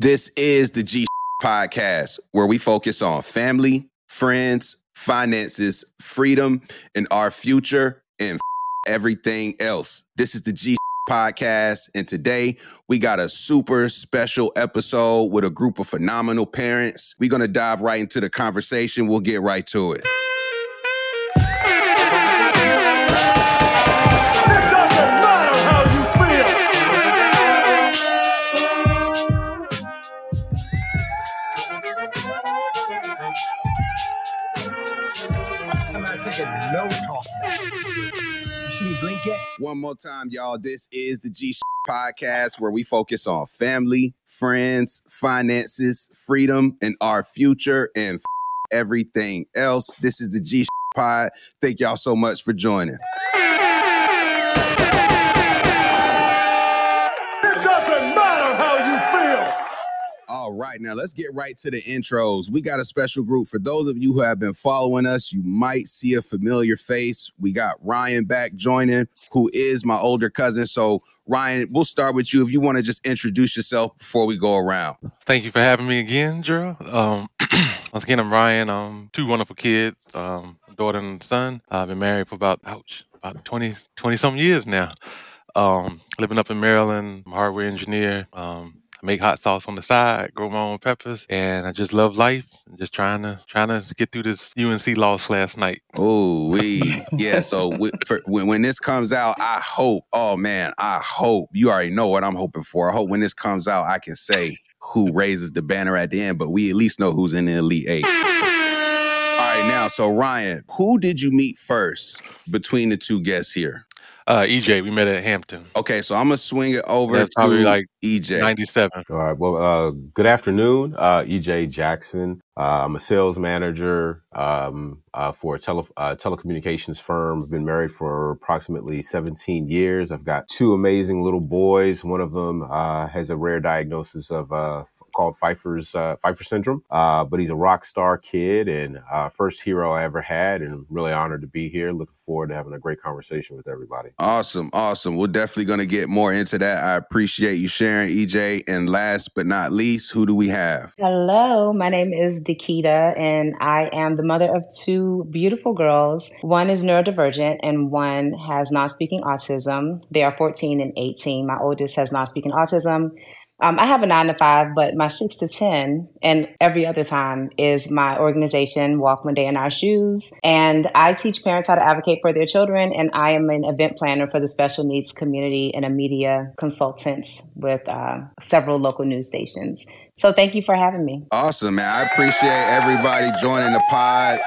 This is the G Podcast, where we focus on family, friends, finances, freedom, and our future, and everything else. This is the G Podcast, and today we got a super special episode with a group of phenomenal parents. We're going to dive right into the conversation. We'll get right to it. No talk. You see me blink yet? One more time, y'all. This is the G Podcast, where we focus on family, friends, finances, freedom, and our future, and everything else. This is the G Pod. Thank y'all so much for joining. All right, now let's get right to the intros. We got a special group. For those of you who have been following us, you might see a familiar face. We got Ryan back joining, who is my older cousin. So, Ryan, we'll start with you. If you want to just introduce yourself before we go around. Thank you for having me again, Gerald. Once again, I'm Ryan. Two wonderful kids, a daughter and son. I've been married for about 20-some years now. Living up in Maryland, I'm a hardware engineer. I make hot sauce on the side, grow my own peppers, and I just love life. I'm just trying to get through this UNC loss last night. Oh, yeah. So when this comes out, I hope you already know what I'm hoping for. I hope when this comes out, I can say who raises the banner at the end, but we at least know who's in the Elite Eight. All right, now, so Ryan, who did you meet first between the two guests here? EJ, we met at Hampton. Okay, so I'm going to swing it over That's probably to like EJ. 97. All right. Well, good afternoon, EJ Jackson. I'm a sales manager for a telecommunications firm. I've been married for approximately 17 years. I've got two amazing little boys. One of them has a rare diagnosis of called Pfeiffer syndrome, but he's a rock star kid and first hero I ever had, and really honored to be here. Looking forward to having a great conversation with everybody. Awesome. We're definitely going to get more into that. I appreciate you sharing, EJ. And last but not least, who do we have? Hello, my name is Dakita, and I am the mother of two beautiful girls. One is neurodivergent and one has non-speaking autism. They are 14 and 18. My oldest has non-speaking autism. I have a 9-to-5, but my 6 to 10 and every other time is my organization, Walk One Day in Our Shoes. And I teach parents how to advocate for their children. And I am an event planner for the special needs community and a media consultant with several local news stations. So thank you for having me. Awesome, man. I appreciate everybody joining the pod.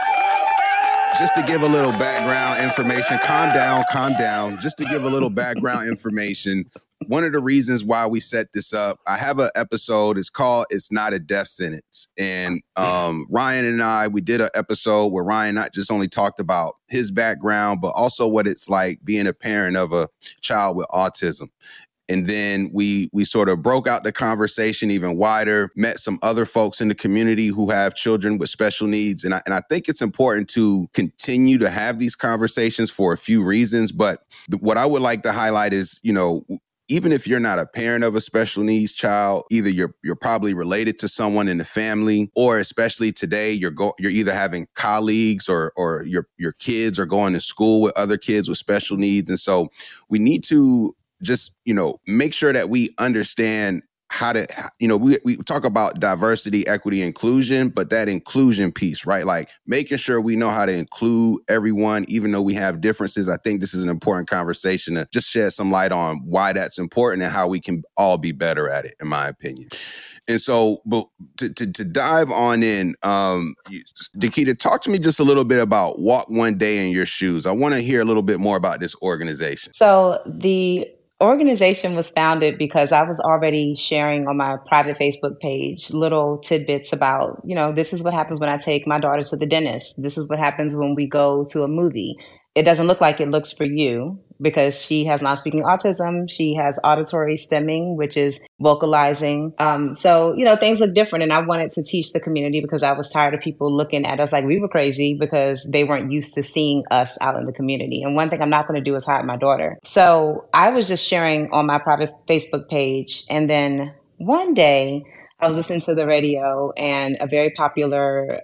Just to give a little background information, calm down. Just to give a little background information, one of the reasons why we set this up, I have an episode, it's called It's Not a Death Sentence. And Ryan and I, we did an episode where Ryan not just only talked about his background, but also what it's like being a parent of a child with autism. And then we sort of broke out the conversation even wider, met some other folks in the community who have children with special needs. And I think it's important to continue to have these conversations for a few reasons. But what I would like to highlight is, even if you're not a parent of a special needs child, either you're probably related to someone in the family, or especially today, you're either having colleagues or your kids are going to school with other kids with special needs. And so we need to just, make sure that we understand how to, we talk about diversity, equity, inclusion, but that inclusion piece, right? Like making sure we know how to include everyone, even though we have differences. I think this is an important conversation to just shed some light on why that's important and how we can all be better at it, in my opinion. And so, but to dive on in, Dakita, talk to me just a little bit about Walk One Day in Your Shoes. I want to hear a little bit more about this organization. So the organization was founded because I was already sharing on my private Facebook page little tidbits about, this is what happens when I take my daughter to the dentist. This is what happens when we go to a movie. It doesn't look like it looks for you because she has non-speaking autism. She has auditory stemming, which is vocalizing. So, things look different. And I wanted to teach the community because I was tired of people looking at us like we were crazy because they weren't used to seeing us out in the community. And one thing I'm not going to do is hide my daughter. So I was just sharing on my private Facebook page. And then one day I was listening to the radio, and a very popular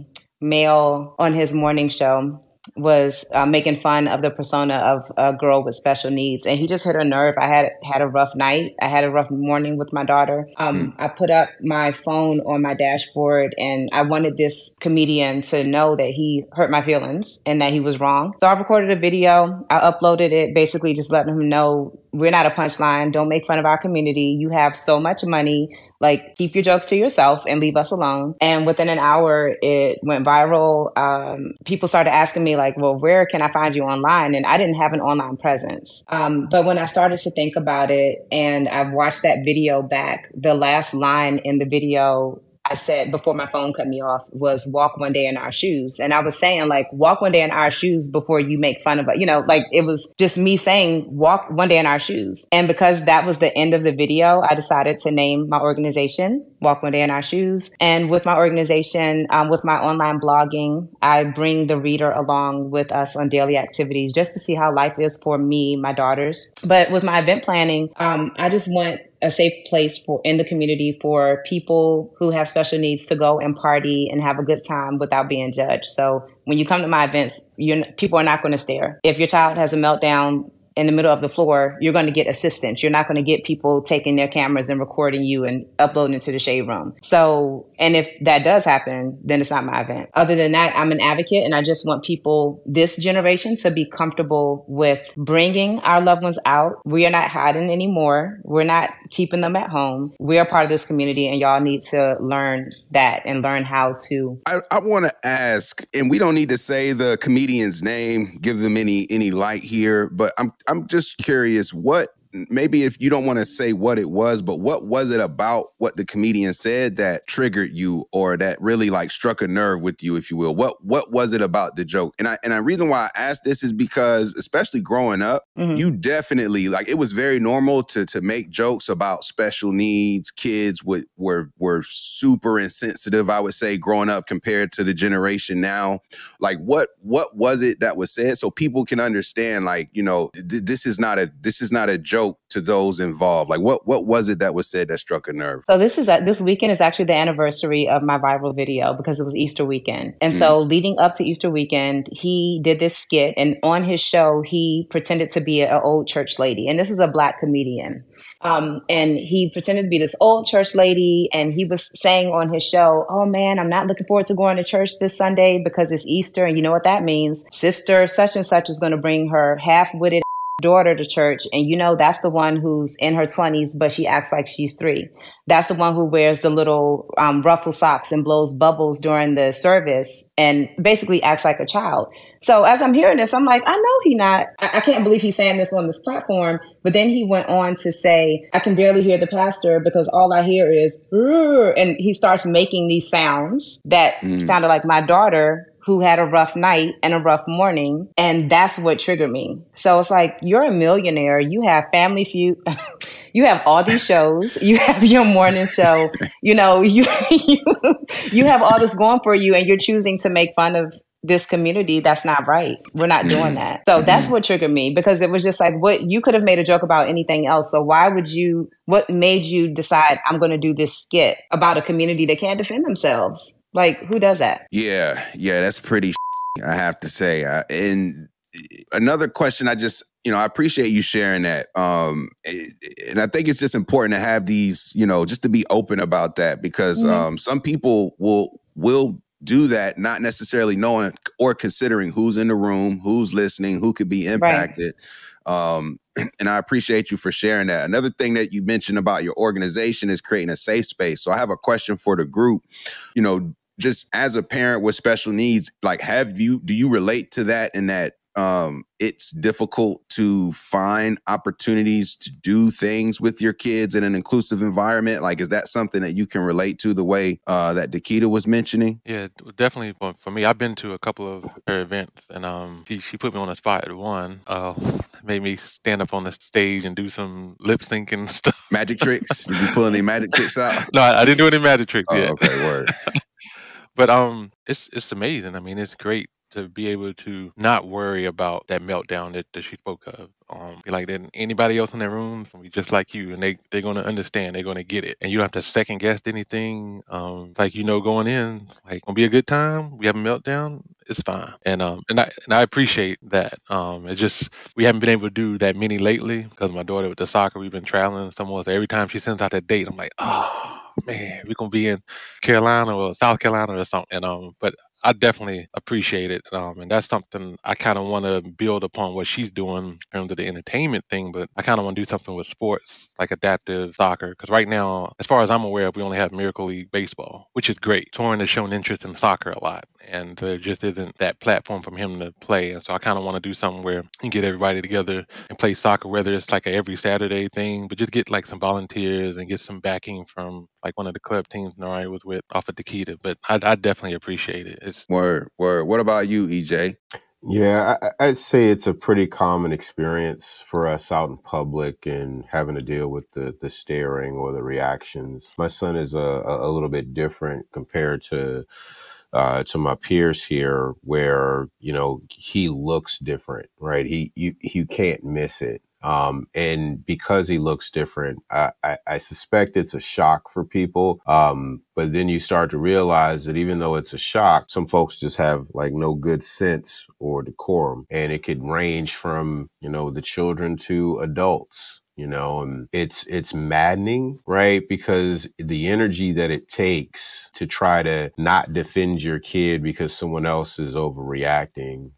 male on his morning show was making fun of the persona of a girl with special needs, and he just hit a nerve. I had a rough night. I had a rough morning with my daughter. I put up my phone on my dashboard, and I wanted this comedian to know that he hurt my feelings and that he was wrong. So I recorded a video. I uploaded it, basically just letting him know, we're not a punchline. Don't make fun of our community. You have so much money. Like, keep your jokes to yourself and leave us alone. And within an hour, it went viral. People started asking me, like, well, where can I find you online? And I didn't have an online presence. But when I started to think about it, and I've watched that video back, the last line in the video I said before my phone cut me off was walk one day in our shoes. And I was saying, like, walk one day in our shoes before you make fun of it. You know, like, it was just me saying walk one day in our shoes. And because that was the end of the video, I decided to name my organization Walk One Day in Our Shoes. And with my organization, with my online blogging, I bring the reader along with us on daily activities just to see how life is for me, my daughters. But with my event planning, I just want a safe place in the community for people who have special needs to go and party and have a good time without being judged. So when you come to my events, people are not going to stare. If your child has a meltdown in the middle of the floor, you're going to get assistance. You're not going to get people taking their cameras and recording you and uploading it to the shade room. So, and if that does happen, then it's not my event. Other than that, I'm an advocate, and I just want people, this generation, to be comfortable with bringing our loved ones out. We are not hiding anymore. We're not keeping them at home. We are part of this community, and y'all need to learn that and learn how to. I want to ask, and we don't need to say the comedian's name, give them any light here, but I'm just curious, what, maybe if you don't want to say what it was, but what was it about what the comedian said that triggered you, or that really like struck a nerve with you, if you will? What was it about the joke? And the reason why I asked this is because, especially growing up, you definitely, like, it was very normal to make jokes about special needs. Kids were super insensitive, I would say, growing up compared to the generation now. Like, what was it that was said so people can understand, like, you know, this is not a joke to those involved? Like, what was it that was said that struck a nerve? So this weekend is actually the anniversary of my viral video, because it was Easter weekend. And so leading up to Easter weekend, he did this skit, and on his show, he pretended to be an old church lady. And this is a Black comedian. And he pretended to be this old church lady, and he was saying on his show, oh man, I'm not looking forward to going to church this Sunday because it's Easter. And you know what that means? Sister such and such is going to bring her half-witted daughter to church, and you know that's the one who's in her 20s but she acts like she's 3. That's the one who wears the little ruffle socks and blows bubbles during the service and basically acts like a child. So as I'm hearing this, I'm like, I know I can't believe he's saying this on this platform. But then he went on to say, I can barely hear the pastor because all I hear is, and he starts making these sounds that sounded like my daughter, who had a rough night and a rough morning. And that's what triggered me. So it's like, you're a millionaire. You have Family Feud. You have all these shows. You have your morning show. You know, you have all this going for you, and you're choosing to make fun of this community. That's not right. We're not doing that. So that's what triggered me, because it was just like, what, you could have made a joke about anything else. So what made you decide I'm going to do this skit about a community that can't defend themselves? Like, who does that? Yeah, that's pretty I have to say. And another question, I appreciate you sharing that. And I think it's just important to have these, just to be open about that, because some people will do that, not necessarily knowing or considering who's in the room, who's listening, who could be impacted. Right. And I appreciate you for sharing that. Another thing that you mentioned about your organization is creating a safe space. So I have a question for the group. Just as a parent with special needs, like, do you relate to that, in that it's difficult to find opportunities to do things with your kids in an inclusive environment? Like, is that something that you can relate to, the way that Dakita was mentioning? Yeah, definitely. For me, I've been to a couple of her events, and she put me on the spot at one. Made me stand up on the stage and do some lip syncing stuff. Magic tricks? Did you pull any magic tricks out? No, I didn't do any magic tricks yet. Okay, word. But it's amazing. I mean, it's great to be able to not worry about that meltdown that she spoke of. Be like that anybody else in their rooms, we just like you, and they're gonna understand, they're gonna get it, and you don't have to second guess anything. It's like going in, it's like gonna be a good time. We have a meltdown, it's fine, and I appreciate that. It's just we haven't been able to do that many lately because my daughter with the soccer, we've been traveling somewhere. So every time she sends out that date, I'm like, oh man, we're gonna be in Carolina or South Carolina or something. But I definitely appreciate it, and that's something I kind of want to build upon what she's doing in terms of the entertainment thing. But I kind of want to do something with sports, like adaptive soccer, because right now, as far as I'm aware of, we only have Miracle League baseball, which is great. Torrin has shown interest in soccer a lot, and there just isn't that platform for him to play. And so I kind of want to do something where you can get everybody together and play soccer, whether it's like a every Saturday thing, but just get like some volunteers and get some backing from like one of the club teams Nari was with off of Takeda. But I definitely appreciate it. It's Word. What about you, EJ? Yeah, I'd say it's a pretty common experience for us out in public and having to deal with the staring or the reactions. My son is a little bit different compared to my peers here, where he looks different, right? You can't miss it. And because he looks different, I suspect it's a shock for people. But then you start to realize that even though it's a shock, some folks just have like no good sense or decorum, and it could range from, the children to adults. And it's maddening, right? Because the energy that it takes to try to not defend your kid because someone else is overreacting,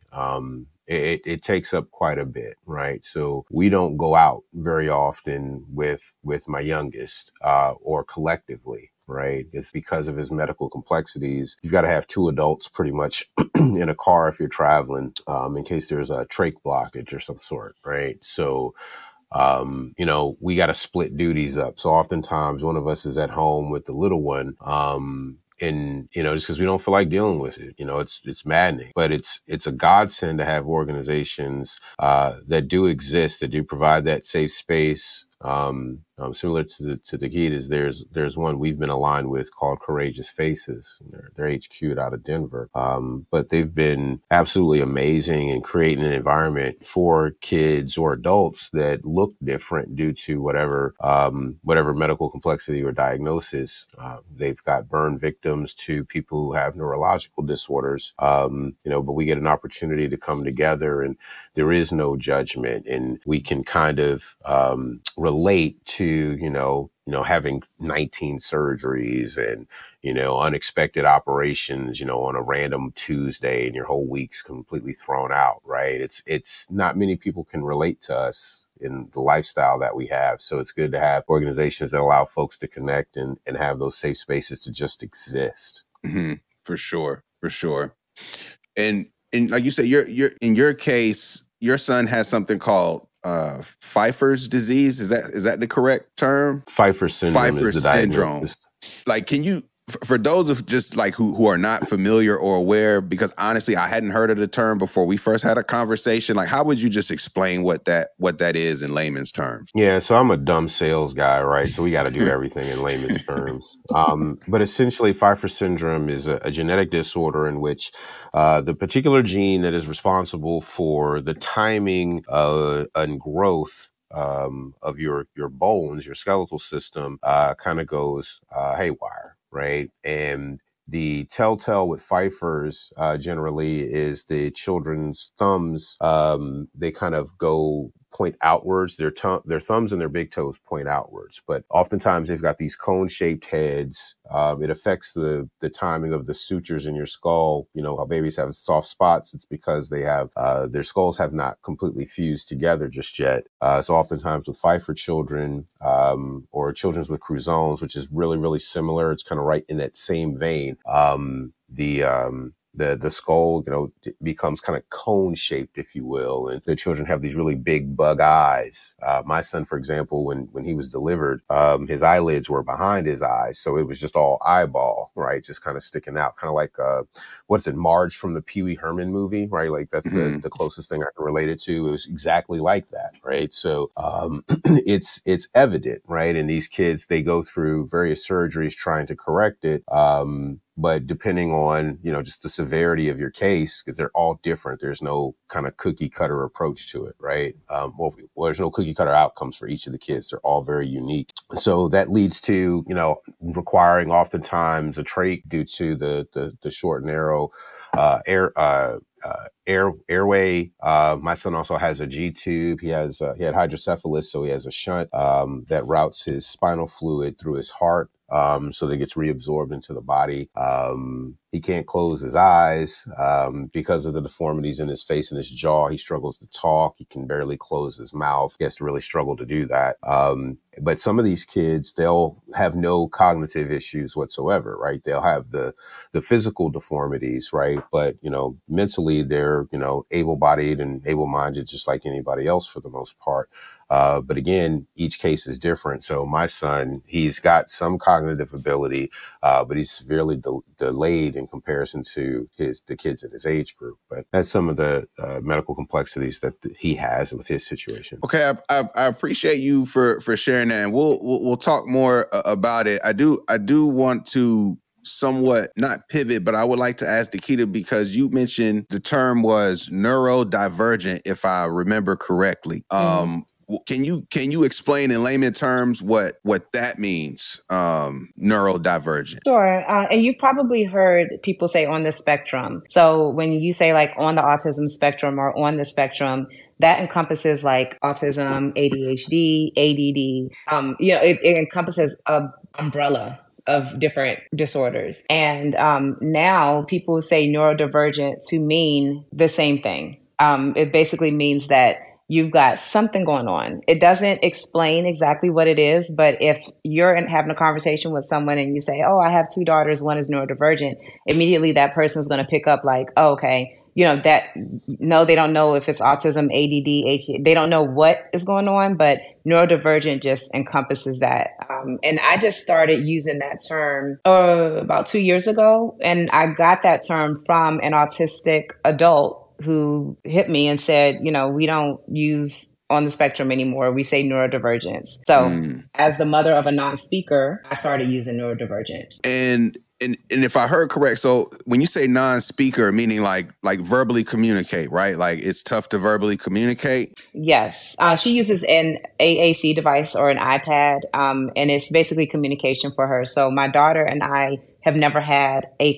it takes up quite a bit, right? So we don't go out very often with my youngest, or collectively. Right. It's because of his medical complexities. You've got to have two adults pretty much in a car if you're traveling, in case there's a trach blockage or some sort. Right. So, we got to split duties up. So oftentimes one of us is at home with the little one. And, just because we don't feel like dealing with it, it's maddening, but it's a godsend to have organizations, that do exist, that do provide that safe space. Similar to the Ketas, there's one we've been aligned with called Courageous Faces. They're HQ'd out of Denver. But they've been absolutely amazing in creating an environment for kids or adults that look different due to whatever medical complexity or diagnosis. They've got burn victims to people who have neurological disorders. But we get an opportunity to come together, and there is no judgment, and we can kind of relate to having 19 surgeries and unexpected operations on a random Tuesday, and your whole week's completely thrown out, right? It's not many people can relate to us in the lifestyle that we have. So it's good to have organizations that allow folks to connect and have those safe spaces to just exist. Mm-hmm. For sure. And like you said, you're in your case, your son has something called Pfeiffer's disease. Is that the correct term? Pfeiffer syndrome is the diagnosis. Like, can you, for those of just like who are not familiar or aware, because honestly, I hadn't heard of the term before we first had a conversation. Like, how would you just explain what that is in layman's terms? Yeah, so I'm a dumb sales guy, right? So we got to do everything in layman's terms. But essentially, Pfeiffer syndrome is a genetic disorder in which the particular gene that is responsible for the timing and growth of your bones, your skeletal system, kind of goes haywire, right? And the telltale with Pfeiffer's generally is the children's thumbs. They kind of point outwards. Their thumbs and their big toes point outwards, but oftentimes they've got these cone-shaped heads. It affects the timing of the sutures in your skull. How babies have soft spots. It's because they have their skulls have not completely fused together just yet. So oftentimes with Pfeiffer children, or children with Crouzons, which is really, really similar. It's kind of right in that same vein. The skull, becomes kind of cone shaped, if you will, and the children have these really big bug eyes. My son, for example, when he was delivered, his eyelids were behind his eyes, so it was just all eyeball, right, just kind of sticking out, kind of like Marge from the Pee Wee Herman movie, right? Like that's the closest thing I can relate it to. It was exactly like that, right? So it's evident, right? And these kids, they go through various surgeries trying to correct it. but depending on, just the severity of your case, because they're all different, there's no kind of cookie cutter approach to it, right? Well, there's no cookie cutter outcomes for each of the kids. They're all very unique. So that leads to, requiring oftentimes a trach due to the short, narrow airway. My son also has a G tube. He had hydrocephalus, so he has a shunt that routes his spinal fluid through his heart. So that gets reabsorbed into the body. He can't close his eyes because of the deformities in his face and his jaw. He struggles to talk. He can barely close his mouth. He has to really struggle to do that. But some of these kids, they'll have no cognitive issues whatsoever, right? They'll have the physical deformities, right? But, mentally they're, able-bodied and able-minded just like anybody else for the most part. But again, each case is different. So my son, he's got some cognitive ability, but he's severely delayed in comparison to the kids in his age group. But that's some of the medical complexities that he has with his situation. Okay, I appreciate you for sharing that, and we'll talk more about it. I do want to somewhat not pivot, but I would like to ask Dakita, because you mentioned the term was neurodivergent, if I remember correctly. Can you explain in layman terms what that means, neurodivergent? Sure. And you've probably heard people say on the spectrum. So when you say like on the autism spectrum or on the spectrum, that encompasses like autism, ADHD, ADD. It encompasses an umbrella of different disorders. And now people say neurodivergent to mean the same thing. It basically means that you've got something going on. It doesn't explain exactly what it is, but if you're having a conversation with someone and you say, oh, I have 2 daughters, one is neurodivergent, immediately that person's going to pick up like, oh, okay, no, they don't know if it's autism, ADD, ADHD. They don't know what is going on, but neurodivergent just encompasses that. And I just started using that term about 2 years ago. And I got that term from an autistic adult who hit me and said, we don't use on the spectrum anymore. We say neurodivergence. So as the mother of a non-speaker, I started using neurodivergent. And if I heard correct, so when you say non-speaker, meaning like verbally communicate, right? Like it's tough to verbally communicate? Yes. She uses an AAC device or an iPad, and it's basically communication for her. So my daughter and I have never had a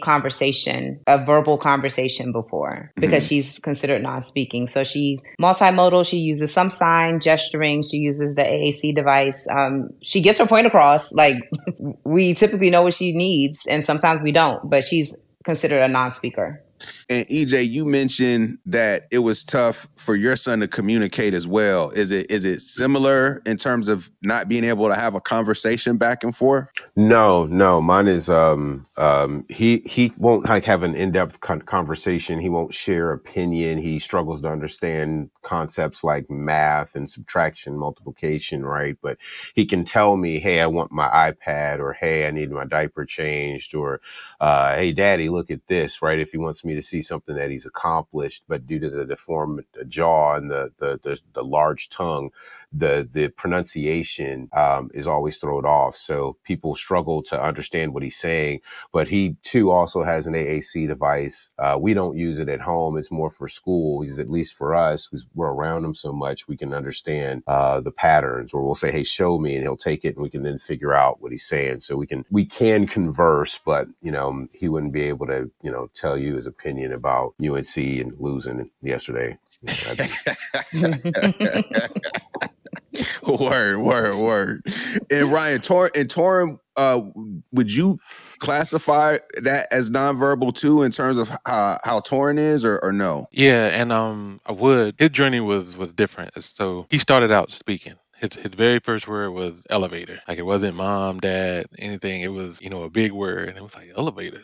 verbal conversation before because she's considered non-speaking. So she's multimodal. She uses some sign, gesturing. She uses the AAC device. She gets her point across. Like we typically know what she needs and sometimes we don't, but she's considered a non-speaker. And EJ, you mentioned that it was tough for your son to communicate as well. Is it similar in terms of not being able to have a conversation back and forth? No. Mine is he won't have an in-depth conversation. He won't share opinion. He struggles to understand concepts like math and subtraction, multiplication, right? But he can tell me, hey, I want my iPad, or hey, I need my diaper changed, or hey, Daddy, look at this, right? If he wants me to see something that he's accomplished, but due to the deformed jaw and the large tongue, the pronunciation is always thrown off. So people struggle to understand what he's saying. But he too also has an AAC device. We don't use it at home. It's more for school. Because at least for us, because we're around him so much, we can understand the patterns. Or we'll say, "Hey, show me," and he'll take it, and we can then figure out what he's saying. So we can converse, but he wouldn't be able to tell you his opinion about UNC and losing yesterday. Word. And Ryan, Torin, would you classify that as nonverbal too in terms of how Torin is, or no? Yeah, and I would. His journey was different. So he started out speaking. His very first word was elevator. Like it wasn't mom, dad, anything. It was a big word, and it was like elevator.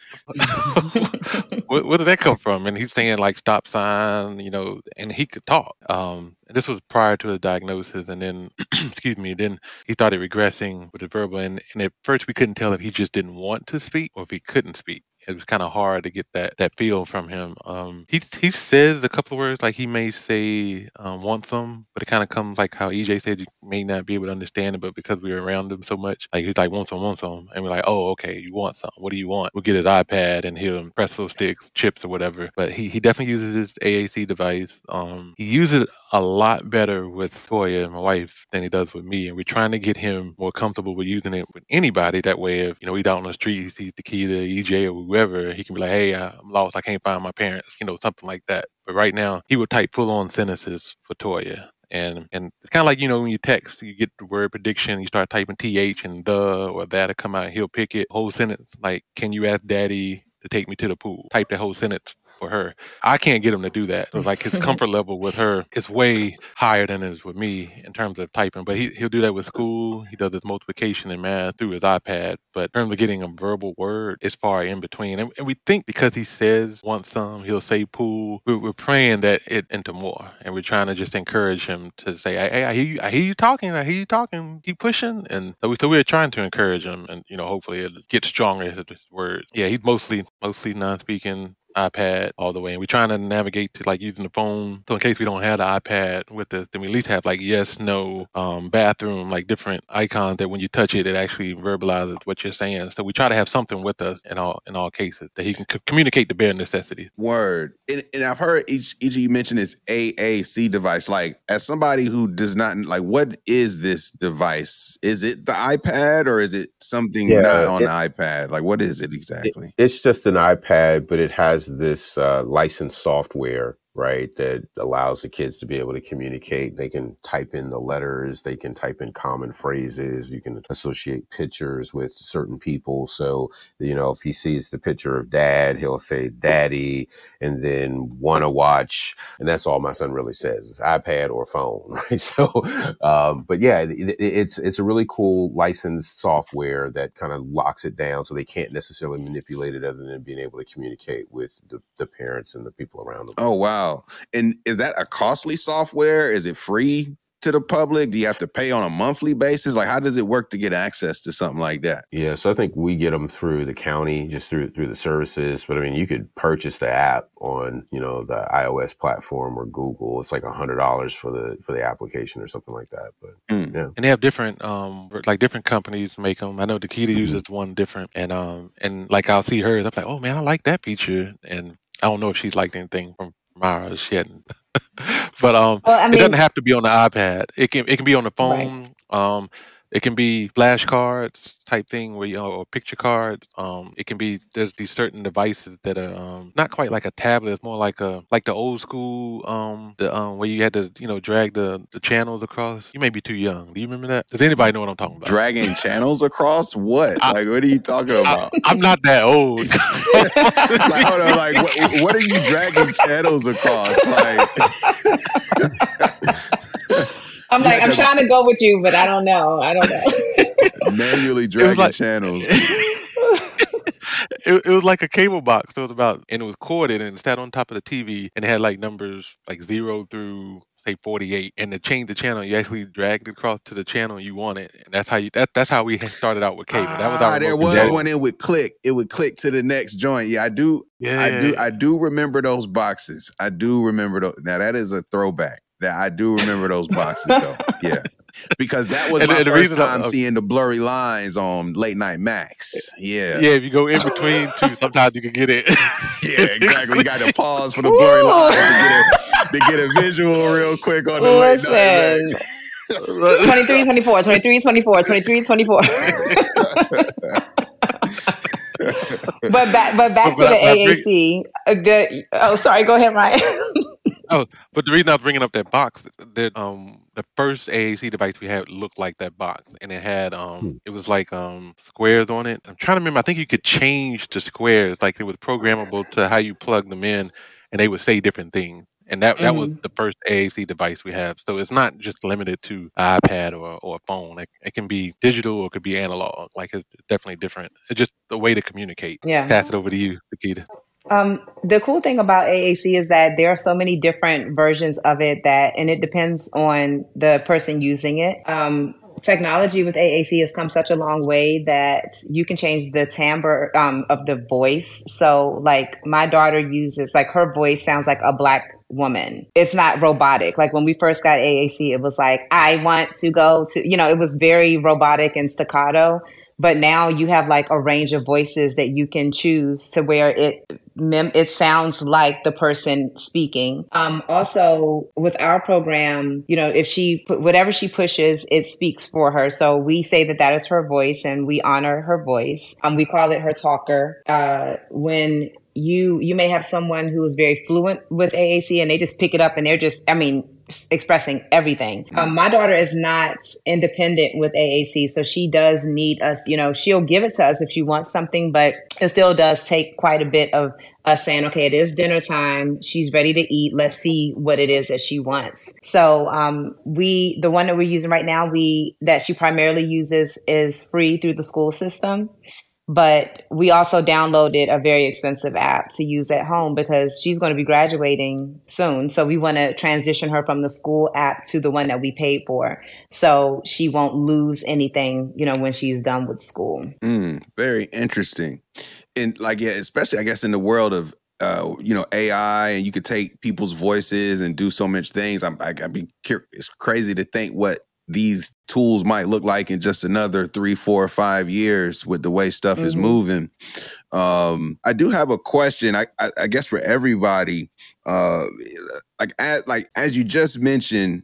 Where did that come from? And he's saying like stop sign, and he could talk. This was prior to the diagnosis, and then, then he started regressing with the verbal. And at first we couldn't tell if he just didn't want to speak or if he couldn't speak. it was kind of hard to get that feel from him. He says a couple of words, like he may say want some, but it kind of comes like how EJ said, you may not be able to understand it, but because we were around him so much, like he's like want some, and we're like, oh, okay, you want some? What do you want? We'll get his iPad and he'll pretzel sticks, chips, or whatever. But he definitely uses his AAC device. He uses it a lot better with Toya, my wife, than he does with me, and we're trying to get him more comfortable with using it with anybody. That way, if he's out on the street, he sees Takeda, EJ, or whoever, he can be like, hey, I'm lost, I can't find my parents, something like that. But right now, he would type full-on sentences for Toya. And it's kind of like, when you text, you get the word prediction, you start typing TH and the or that to come out, he'll pick it, whole sentence, like, can you ask daddy to take me to the pool? Type the whole sentence for her. I can't get him to do that. So like his comfort level with her is way higher than it is with me in terms of typing. But he'll do that with school. He does his multiplication and math through his iPad. But in terms of getting a verbal word, it's far in between. And we think because he says want some, he'll say pool. We're praying that it into more. And we're trying to just encourage him to say, hey, I hear you talking. Keep pushing. And so we're trying to encourage him, and hopefully it'll get stronger, his words. Yeah, he's mostly non-speaking, iPad all the way, and we're trying to navigate to like using the phone. So in case we don't have the iPad with us, then we at least have like yes, no, bathroom, like different icons that when you touch it, it actually verbalizes what you're saying. So we try to have something with us in all cases that he can communicate the bare necessities. Word. And I've heard each of you mention this AAC device. Like, as somebody who does not, like, what is this device? Is it the iPad or is it something not on the iPad? Like, what is it exactly? It's just an iPad, but it has this licensed software, right, that allows the kids to be able to communicate. They can type in the letters, they can type in common phrases, you can associate pictures with certain people. So, if he sees the picture of dad, he'll say daddy, and then wanna watch, and that's all my son really says is iPad or phone, right? So, but yeah, it's a really cool licensed software that kind of locks it down so they can't necessarily manipulate it other than being able to communicate with the parents and the people around them. Oh, wow. And is that a costly software? Is it free to the public? Do you have to pay on a monthly basis? Like, how does it work to get access to something like that? Yeah, so I think we get them through the county, just through the services. But I mean, you could purchase the app on, the iOS platform or Google. It's like $100 for the application or something like that. But yeah, and they have different different companies make them. I know Takeda uses one different, and like I'll see hers. I'm like, oh man, I like that feature, and I don't know if she's liked anything from ours yet. But it doesn't have to be on the iPad. It can be on the phone. Right. It can be flashcards type thing where or picture cards. It can be, there's these certain devices that are not quite like a tablet. It's more like the old school where you had to drag the channels across. You may be too young. Do you remember that? Does anybody know what I'm talking about? Dragging channels across? What? What are you talking about? I'm not that old. Like, hold on, like what are you dragging channels across? Like I'm like, I'm trying to go with you, but I don't know. Manually dragging channels. It was like a cable box. So it was corded and it sat on top of the TV, and it had like numbers like 0 through say 48. And to change the channel, you actually dragged it across to the channel you wanted. And that's how we started out with cable. That was our there was when it would click. It would click to the next joint. Yeah, I do. Yeah. I do remember those boxes. I do remember those. Now that is a throwback. That I do remember those boxes though. Yeah. Because that was my first time seeing the blurry lines on Late Night Max. Yeah. Yeah, if you go in between two, sometimes you can get it. Yeah, exactly. You got to pause for the blurry lines to get a visual real quick on the Late Night Max. 23, 24, 23, 24, 23, 24. But back to the AAC. Sorry, go ahead, Ryan. But the reason I was bringing up that box, that the first AAC device we had looked like that box, and it had it was like squares on it. I'm trying to remember. I think you could change the squares, like it was programmable to how you plug them in, and they would say different things. And that was the first AAC device we have. So it's not just limited to iPad or a phone. It can be digital or it could be analog. Like it's definitely different. It's just a way to communicate. Yeah. Pass it over to you, Takeda. The cool thing about AAC is that there are so many different versions of it and it depends on the person using it. Technology with AAC has come such a long way that you can change the timbre of the voice. So, like, my daughter uses, like, her voice sounds like a Black woman. It's not robotic. Like, when we first got AAC, it was like, I want to go to, it was very robotic and staccato. But now you have like a range of voices that you can choose to where it sounds like the person speaking. Also, with our program, if whatever she pushes, it speaks for her. So we say that is her voice, and we honor her voice. We call it her talker. When you may have someone who is very fluent with AAC, and they just pick it up and they're just, expressing everything. My daughter is not independent with AAC, so she does need us. She'll give it to us if she wants something, but it still does take quite a bit of us saying, okay, it is dinner time. She's ready to eat. Let's see what it is that she wants. So the one that we're using right now, that she primarily uses is free through the school system. But we also downloaded a very expensive app to use at home because she's going to be graduating soon. So we want to transition her from the school app to the one that we paid for, so she won't lose anything, when she's done with school. Very interesting. And especially I guess in the world of AI, and you could take people's voices and do so much things. It's crazy to think what these tools might look like in just another 3, 4, or 5 years with the way stuff is moving. I do have a question, I guess, for everybody. As you just mentioned,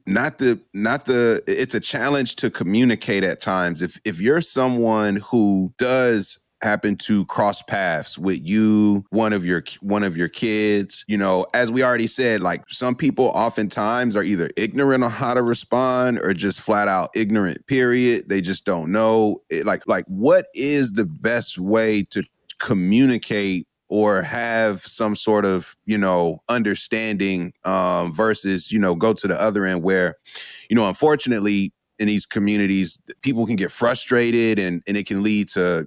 it's a challenge to communicate at times. If you're someone who does happen to cross paths with one of your kids, as we already said, like, some people oftentimes are either ignorant on how to respond or just flat out ignorant, period. They just don't know. What is the best way to communicate or have some sort of, understanding versus, go to the other end where, unfortunately, in these communities, people can get frustrated and it can lead to,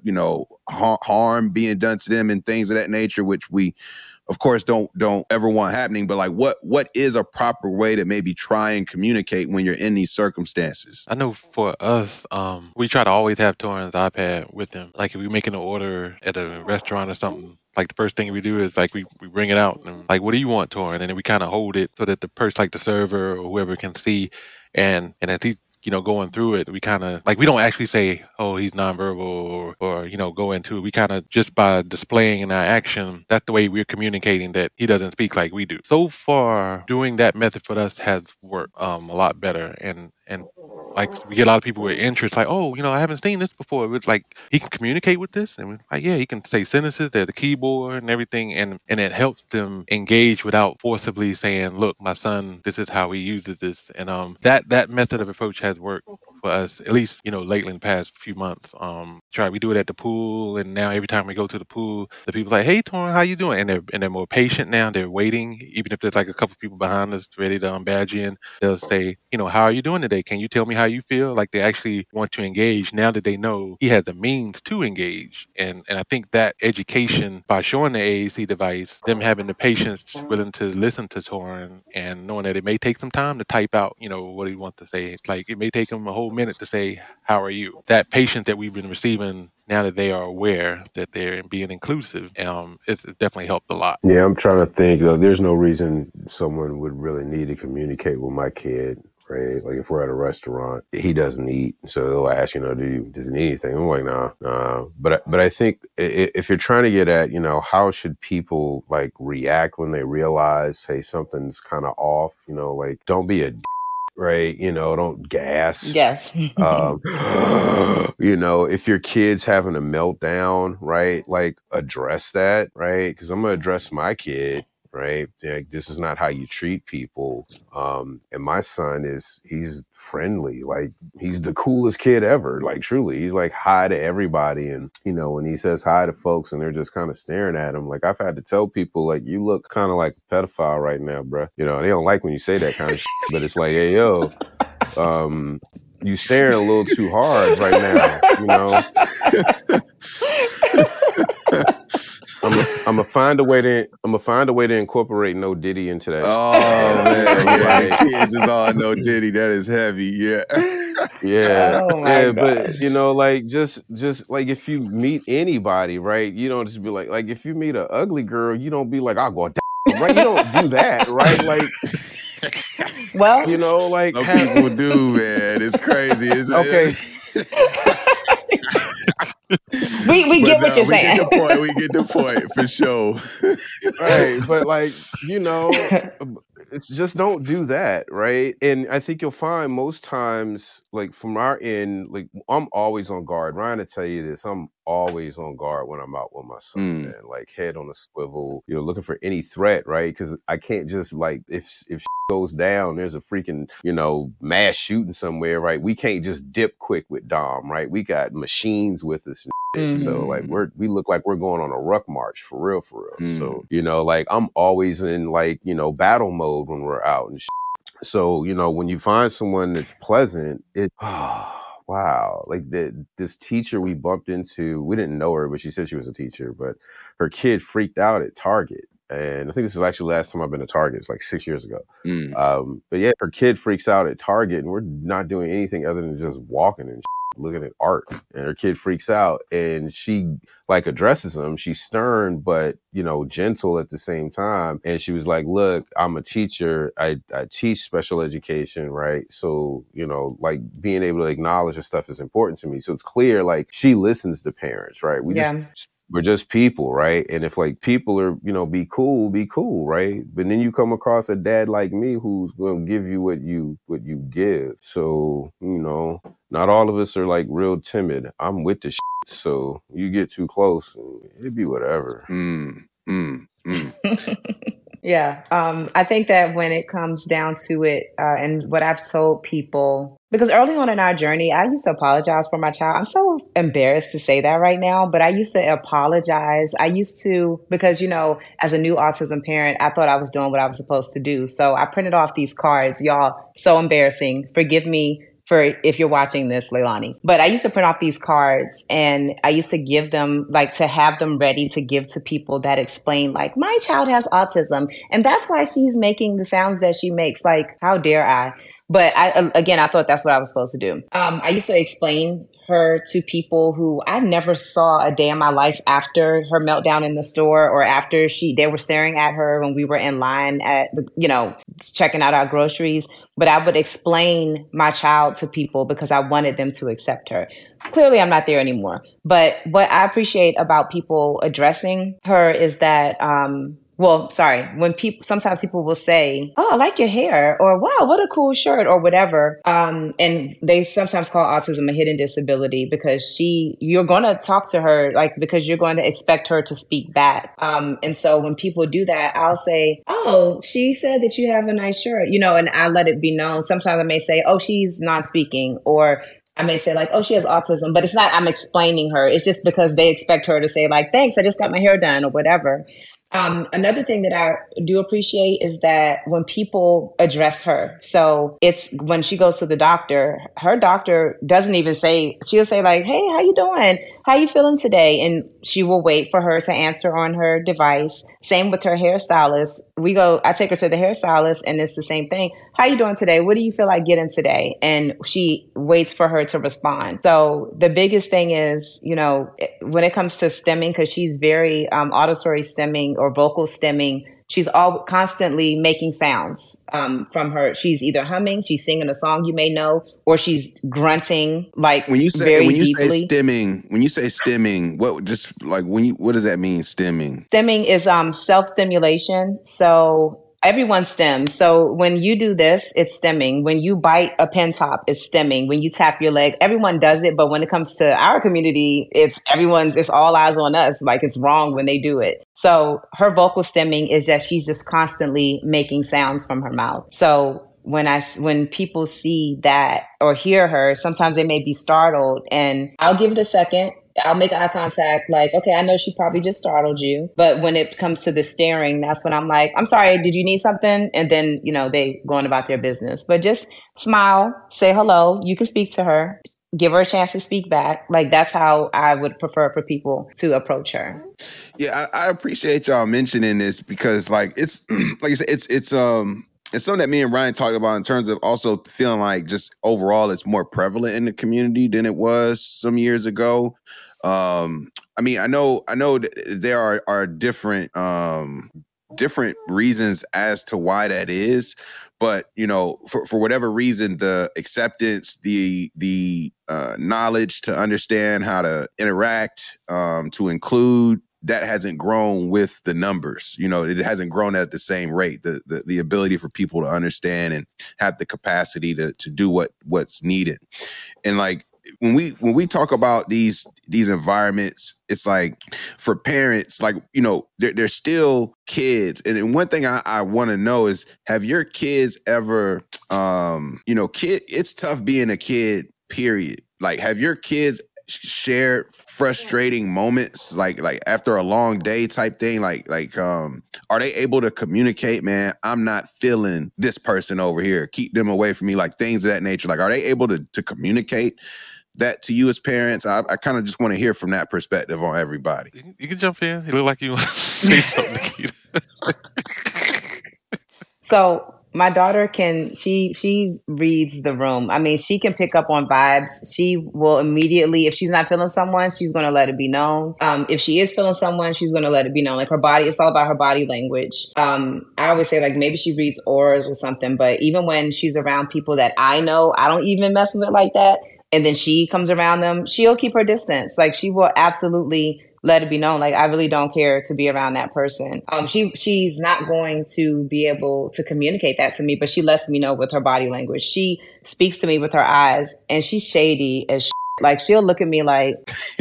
harm being done to them and things of that nature, which we, of course, don't ever want happening. But what is a proper way to maybe try and communicate when you're in these circumstances? I know for us, we try to always have Torin's iPad with him. Like, if we're making an order at a restaurant or something, like, the first thing we do is, like, we bring it out and, like, what do you want, Torin? And then we kind of hold it so that the person, like the server or whoever, can see. And as he's going through it, we kind of, like, we don't actually say, oh, he's nonverbal or go into it. We kind of, just by displaying in our action, that's the way we're communicating that he doesn't speak like we do. So far, doing that method for us has worked a lot better. And like, we get a lot of people with interest, like, oh, I haven't seen this before. It's like, he can communicate with this? And we're like, yeah, he can say sentences, there's a keyboard and everything. And it helps them engage without forcibly saying, look, my son, this is how he uses this. And that method of approach has worked for us, at least, lately in the past few months. We do it at the pool, and now every time we go to the pool, the people are like, hey, Torin, how you doing? And they're more patient now. They're waiting, even if there's like a couple people behind us ready to badge in. They'll say, how are you doing today? Can you tell me how you feel? Like, they actually want to engage now that they know he has the means to engage. And I think that education, by showing the AAC device, them having the patience willing to listen to Torin and knowing that it may take some time to type out, what he wants to say. It's like, it may take him a whole minute to say, how are you? That patience that we've been receiving, now that they are aware that they're being inclusive, it's definitely helped a lot. Yeah, I'm trying to think. There's no reason someone would really need to communicate with my kid, right? Like, if we're at a restaurant, he doesn't eat, so they'll ask, does he need anything? I'm like, nah. But I think if you're trying to get at, how should people, like, react when they realize, hey, something's kind of off? Like, don't be a right? Don't gas. Yes. If your kid's having a meltdown, right? Like, address that, right? Because I'm going to address my kid, right? Like, this is not how you treat people. And my son he's friendly. Like, he's the coolest kid ever. Like, truly, he's like hi to everybody. And, when he says hi to folks and they're just kind of staring at him, like, I've had to tell people, like, you look kind of like a pedophile right now, bro. They don't like when you say that kind of shit, but it's like, hey, yo, you staring a little too hard right now, I'm I'm gonna find a way to incorporate No Diddy into that. Oh man, yeah, the Like, kids is all No Diddy. That is heavy. Yeah. yeah, Oh my yeah, but gosh. you know, like just like if you meet anybody, right? You don't just be like if you meet an ugly girl, you don't be like, I'll go down, right? You don't do that, right? Like, Well, you know, like Some people do, man. It's crazy. okay, we But get what no, you're we get saying. the point. We get the point for sure. right, but like, you know, it's just don't do that, right? And I think you'll find most times, like from our end, like I'm always on guard. Ryan to tell you this, I'm always on guard when I'm out with my son, man. Like head on a swivel, you know, looking for any threat, right? Because I can't just like if goes down, there's a freaking, you know, mass shooting somewhere, right? We can't just dip quick with Dom, right? We got machines with us. So like we look like we're going on a ruck march for real. So, you know, like I'm always in like, you know, battle mode when we're out and so, you know, when you find someone that's pleasant, wow. Like this teacher we bumped into, we didn't know her, but she said she was a teacher, but her kid freaked out at Target. And I think this is actually the last time I've been to Target. It's like 6 years ago. But yeah, her kid freaks out at Target and we're not doing anything other than just walking and looking at art, and her kid freaks out and she like addresses him. She's stern, but you know, gentle at the same time. And she was like, look, I'm a teacher. I teach special education, right? So, you know, like being able to acknowledge this stuff is important to me. So it's clear, like she listens to parents, right? We're just people, right? And if like people are, you know, be cool, right? But then you come across a dad like me who's going to give you what you give. So, you know, not all of us are like real timid. I'm with the shit. So you get too close and it'd be whatever. Yeah. I think that when it comes down to it, and what I've told people, because early on in our journey, I used to apologize for my child. I'm so embarrassed to say that right now, but I used to apologize. Because, you know, as a new autism parent, I thought I was doing what I was supposed to do. So I printed off these cards. Y'all, so embarrassing. Forgive me for if you're watching this, Leilani. But I used to print off these cards and I used to give them, like to have them ready to give to people that explain like, my child has autism and that's why she's making the sounds that she makes. Like, how dare I? But I thought that's what I was supposed to do. I used to explain her to people who I never saw a day in my life after her meltdown in the store or after they were staring at her when we were in line at, you know, checking out our groceries. But I would explain my child to people because I wanted them to accept her. Clearly, I'm not there anymore. But what I appreciate about people addressing her is that, sometimes people will say, oh, I like your hair, or wow, what a cool shirt, or whatever. And they sometimes call autism a hidden disability because you're going to talk to her, like, because you're going to expect her to speak back. And so when people do that, I'll say, oh, she said that you have a nice shirt, you know, and I let it be known. Sometimes I may say, oh, she's non-speaking, or I may say like, oh, she has autism, but it's not, I'm explaining her. It's just because they expect her to say like, thanks, I just got my hair done or whatever. Another thing that I do appreciate is that when people address her, so it's when she goes to the doctor, her doctor doesn't even say, she'll say like, hey, how you doing? How you feeling today? And she will wait for her to answer on her device. Same with her hairstylist. I take her to the hairstylist and it's the same thing. How you doing today? What do you feel like getting today? And she waits for her to respond. So the biggest thing is, you know, when it comes to stemming, because she's very auditory stemming or vocal stemming, she's constantly making sounds from her. She's either humming, she's singing a song you may know, or she's grunting like when you deeply. say stemming, what does that mean? Stemming is self-stimulation. So everyone stems. So when you do this, it's stemming. When you bite a pen top, it's stemming. When you tap your leg, everyone does it. But when it comes to our community, it's all eyes on us. Like it's wrong when they do it. So her vocal stemming is that she's just constantly making sounds from her mouth. So when people see that or hear her, sometimes they may be startled, and I'll give it a second. I'll make eye contact like, okay, I know she probably just startled you. But when it comes to the staring, that's when I'm like, I'm sorry, did you need something? And then, you know, they going about their business. But just smile, say hello. You can speak to her. give her a chance to speak back. Like that's how I would prefer for people to approach her. Yeah, I appreciate y'all mentioning this because like it's like you said, it's something that me and Ryan talked about in terms of also feeling like just overall it's more prevalent in the community than it was some years ago. I mean, I know there are different different reasons as to why that is, but you know, for whatever reason, the acceptance, the knowledge to understand how to interact, to include, that hasn't grown with the numbers. You know, it hasn't grown at the same rate. The ability for people to understand and have the capacity to do what's needed. And like when we talk about these environments, it's like for parents, like, you know, they're still kids. And one thing I want to know is, have your kids ever, you know, it's tough being a kid, period. Like, have your kids shared frustrating moments like after a long day type thing, like are they able to communicate, man, I'm not feeling this person over here, keep them away from me, like things of that nature? Like, are they able to communicate that to you as parents? I kind of just want to hear from that perspective on everybody. You can jump in. You look like you want to say something, Nikita. So my daughter she reads the room. I mean, she can pick up on vibes. She will immediately, if she's not feeling someone, she's going to let it be known. If she is feeling someone, she's going to let it be known. Like her body, it's all about her body language. I always say like maybe she reads auras or something, but even when she's around people that I know, I don't even mess with it like that. And then she comes around them, she'll keep her distance. Like she will absolutely let it be known. Like, I really don't care to be around that person. She's not going to be able to communicate that to me, but she lets me know with her body language. She speaks to me with her eyes, and she's shady as shit. Like, she'll look at me like,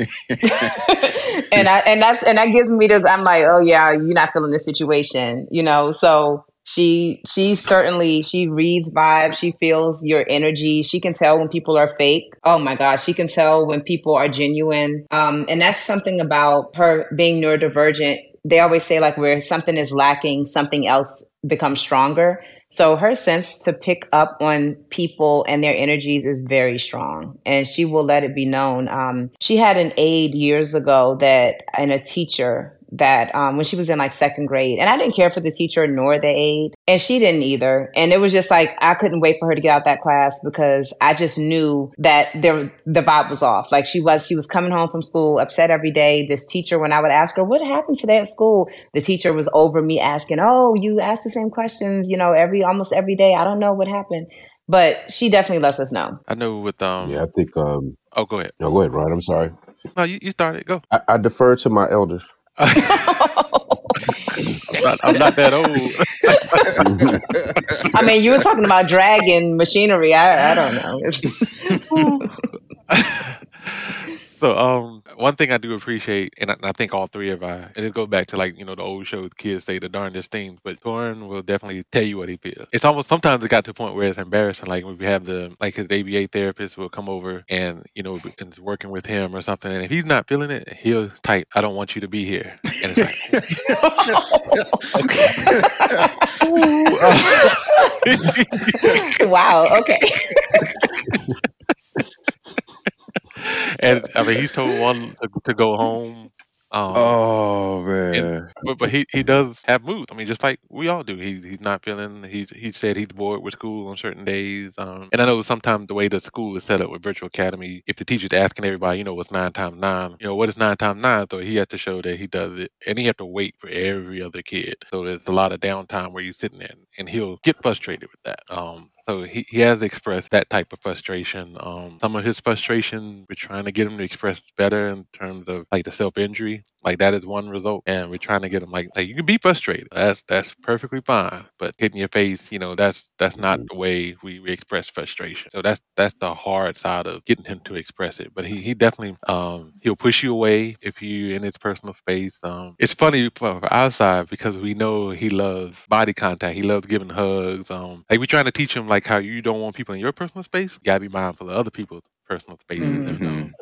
and that gives me I'm like, oh yeah, you're not feeling this situation, you know? So she certainly, she reads vibes. She feels your energy. She can tell when people are fake. Oh my gosh. She can tell when people are genuine. And that's something about her being neurodivergent. They always say like where something is lacking, something else becomes stronger. So her sense to pick up on people and their energies is very strong, and she will let it be known. She had an aide years ago and a teacher that when she was in like second grade, and I didn't care for the teacher nor the aide, and she didn't either. And it was just like, I couldn't wait for her to get out that class because I just knew that the vibe was off. Like she was coming home from school upset every day. This teacher, when I would ask her, what happened today at school? The teacher was over me asking, oh, you asked the same questions, you know, almost every day. I don't know what happened. But she definitely lets us know. I know with Yeah, I think. Oh, go ahead. No, go ahead, Ryan. I'm sorry. No, you started. Go. I defer to my elders. I'm not that old. I mean, you were talking about dragging machinery. I don't know. So one thing I do appreciate, and I think all three of and it goes back to like, you know, the old show, kids say the darndest things, but Torin will definitely tell you what he feels. It's almost, sometimes it got to the point where it's embarrassing. Like when we have his ABA therapist will come over and, you know, is working with him or something. And if he's not feeling it, he'll type, I don't want you to be here. And it's like, wow. Okay. And I mean, he's told one to go home. Oh man! But he does have moods. I mean, just like we all do. He's not feeling. He said he's bored with school on certain days. And I know sometimes the way the school is set up with Virtual Academy, if the teacher's asking everybody, you know, what's 9 times 9? You know, what is 9 times 9? So he has to show that he does it, and he has to wait for every other kid. So there's a lot of downtime where you're sitting there, and he'll get frustrated with that. So he has expressed that type of frustration. Some of his frustration, we're trying to get him to express better in terms of like the self-injury. Like that is one result. And we're trying to get him like you can be frustrated. That's perfectly fine. But hitting your face, you know, that's not the way we express frustration. So that's the hard side of getting him to express it. But he definitely he'll push you away if you're in his personal space. It's funny for our side because we know he loves body contact. He loves giving hugs. Like we're trying to teach him like how you don't want people in your personal space. You gotta be mindful of other people's personal spaces. Mm-hmm.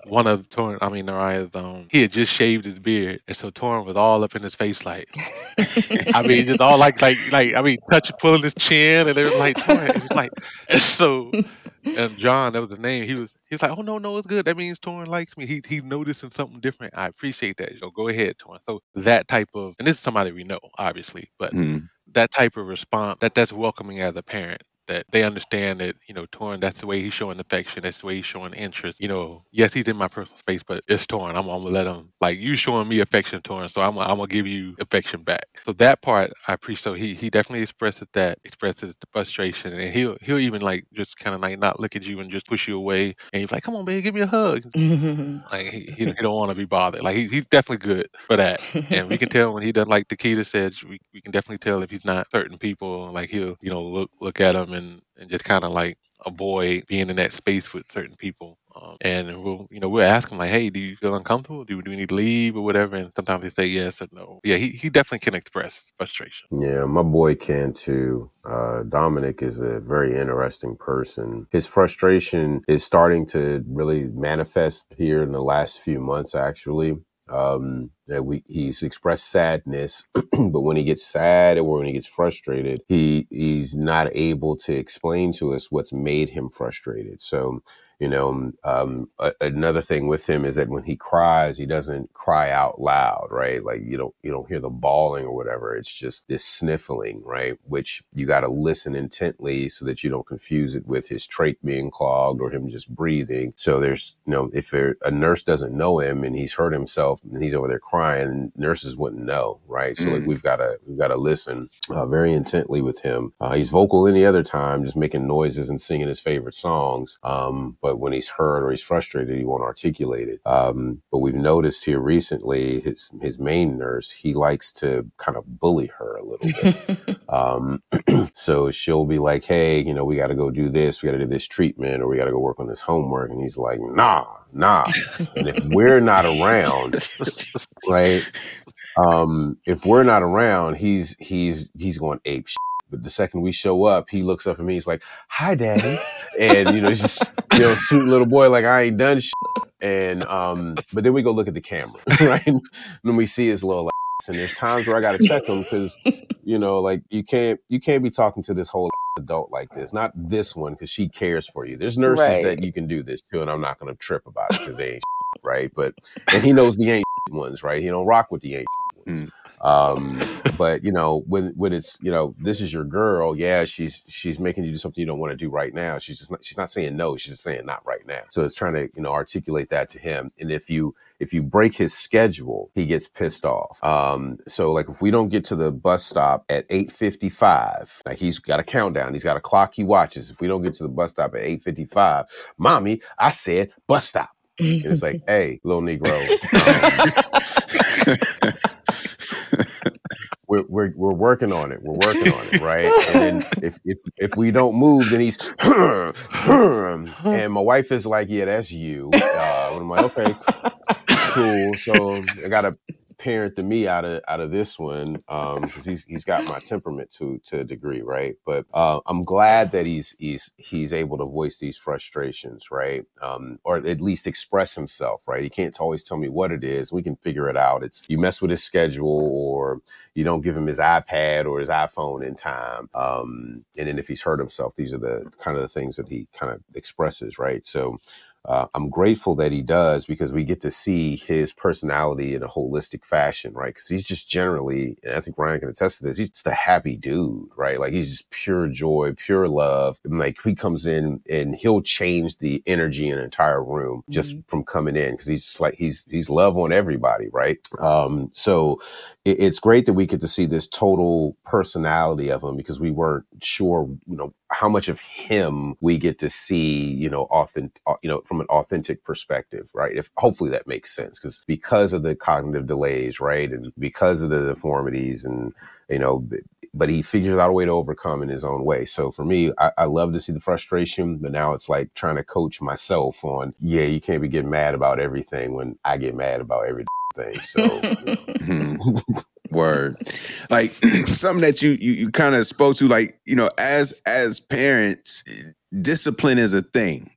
one of Naraya's, he had just shaved his beard, and so Torrin was all up in his face, like, just all pulling his chin, and they were like, Torrin, it was like, and so, and John, that was his name. He was like, oh no, it's good. That means Torrin likes me. He's noticing something different. I appreciate that. Go ahead, Torrin. So that type of, and this is somebody we know, obviously, but that type of response, that's welcoming as a parent. That they understand that, Torrin, that's the way he's showing affection, that's the way he's showing interest. Yes, he's in my personal space, but it's Torrin. I'm gonna let him, like, you showing me affection, Torrin, so I'm gonna give you affection back. So that part I appreciate. So he definitely expresses the frustration, and he'll even like just kind of like not look at you and just push you away, and he's like, come on, baby, give me a hug. Like he don't want to be bothered. Like he's definitely good for that, and we can tell when he doesn't, like Dakita said, we can definitely tell if he's not certain people. Like he'll look at them and just kind of like avoid being in that space with certain people. And we'll ask him like, hey, do you feel uncomfortable? Do we need to leave or whatever? And sometimes they say yes or no. Yeah, he definitely can express frustration. Yeah, my boy can too. Dominic is a very interesting person. His frustration is starting to really manifest here in the last few months, actually. He's expressed sadness, but when he gets sad or when he gets frustrated, he's not able to explain to us what's made him frustrated. So, another thing with him is that when he cries, he doesn't cry out loud, right? Like you don't hear the bawling or whatever. It's just this sniffling, right? Which you got to listen intently so that you don't confuse it with his trach being clogged or him just breathing. So there's, if a nurse doesn't know him and he's hurt himself and he's over there crying, nurses wouldn't know, right? So like we've got to listen very intently with him. He's vocal any other time, just making noises and singing his favorite songs. But when he's hurt or he's frustrated, he won't articulate it. But we've noticed here recently, his main nurse, he likes to kind of bully her a little bit. So she'll be like, hey, we got to go do this. We got to do this treatment, or we got to go work on this homework. And he's like, nah. And if we're not around, right? If we're not around, he's going ape shit. But the second we show up, he looks up at me. He's like, hi, daddy. And, it's just, sweet little boy, like, I ain't done shit. And, but then we go look at the camera, right? And then we see his little ass. And there's times where I got to check him because, like, you can't be talking to this whole adult like this. Not this one, because she cares for you. There's nurses that you can do this to, and I'm not going to trip about it because they ain't shit, right? And he knows the ain't shit ones, right? He don't rock with the ain't shit ones. But when it's, this is your girl, yeah, she's making you do something you don't want to do right now. She's not saying no, she's just saying not right now. So it's trying to, articulate that to him. And if you break his schedule, he gets pissed off. So like if we don't get to the bus stop at 8:55, like he's got a countdown, he's got a clock he watches. If we don't get to the bus stop at 8:55, mommy, I said bus stop. And it's like, hey, little Negro. We're working on it. We're working on it, right? And then if we don't move, then he's and my wife is like, yeah, that's you. And I'm like, okay, cool. So I gotta parent the me out of this one because he's got my temperament to a degree, right? But I'm glad that he's able to voice these frustrations, right? Or at least express himself, right? He can't always tell me what it is. We can figure it out. It's you mess with his schedule, or you don't give him his iPad or his iPhone in time. And then if he's hurt himself, these are the kind of the things that he kind of expresses, right? So I'm grateful that he does, because we get to see his personality in a holistic fashion, right? Because he's just generally, and I think Ryan can attest to this, he's just a happy dude, right? Like he's just pure joy, pure love. And like he comes in and he'll change the energy in an entire room just from coming in, because he's just like he's love on everybody, right? So it's great that we get to see this total personality of him, because we weren't sure, how much of him we get to see, from an authentic perspective, right? If hopefully that makes sense, because of the cognitive delays, right? And because of the deformities and, but he figures out a way to overcome in his own way. So for me, I love to see the frustration, but now it's like trying to coach myself on, yeah, you can't be getting mad about everything when I get mad about every thing. So, Word. Like something that you kind of spoke to, like, as parents, discipline is a thing.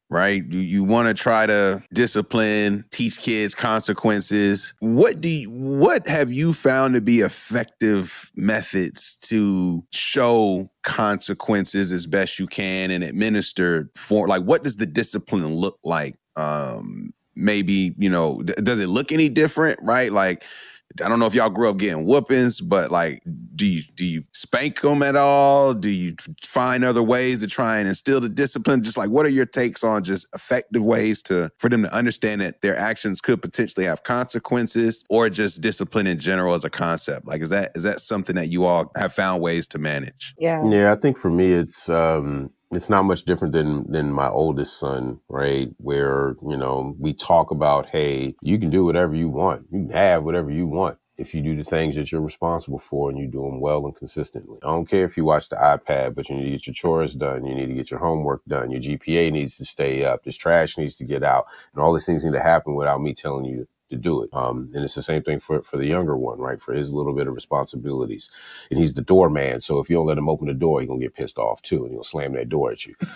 right? You want to try to discipline, teach kids consequences. What have you found to be effective methods to show consequences as best you can and administer for, like, what does the discipline look like? Maybe, does it look any different, right? Like, I don't know if y'all grew up getting whoopings, but like, do you spank them at all? Do you find other ways to try and instill the discipline? Just like, what are your takes on just effective ways for them to understand that their actions could potentially have consequences, or just discipline in general as a concept? Like, is that something that you all have found ways to manage? Yeah, I think for me, it's not much different than my oldest son, right? Where, we talk about, hey, you can do whatever you want. You can have whatever you want if you do the things that you're responsible for and you do them well and consistently. I don't care if you watch the iPad, but you need to get your chores done. You need to get your homework done. Your GPA needs to stay up. This trash needs to get out. And all these things need to happen without me telling you to do it. And it's the same thing for the younger one, right? For his little bit of responsibilities. And he's the doorman. So if you don't let him open the door, he's going to get pissed off too. And he'll slam that door at you.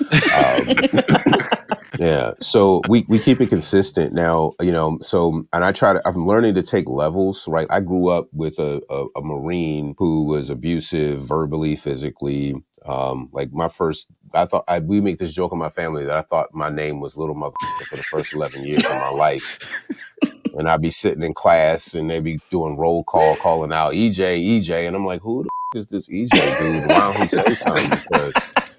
Yeah. So we keep it consistent now, and I'm learning to take levels, right? I grew up with a Marine who was abusive verbally, physically. We make this joke in my family that I thought my name was Little Motherfucker for the first 11 years of my life. And I'd be sitting in class and they'd be doing roll call, calling out EJ. And I'm like, who the is this EJ dude? Why don't he say something? Because,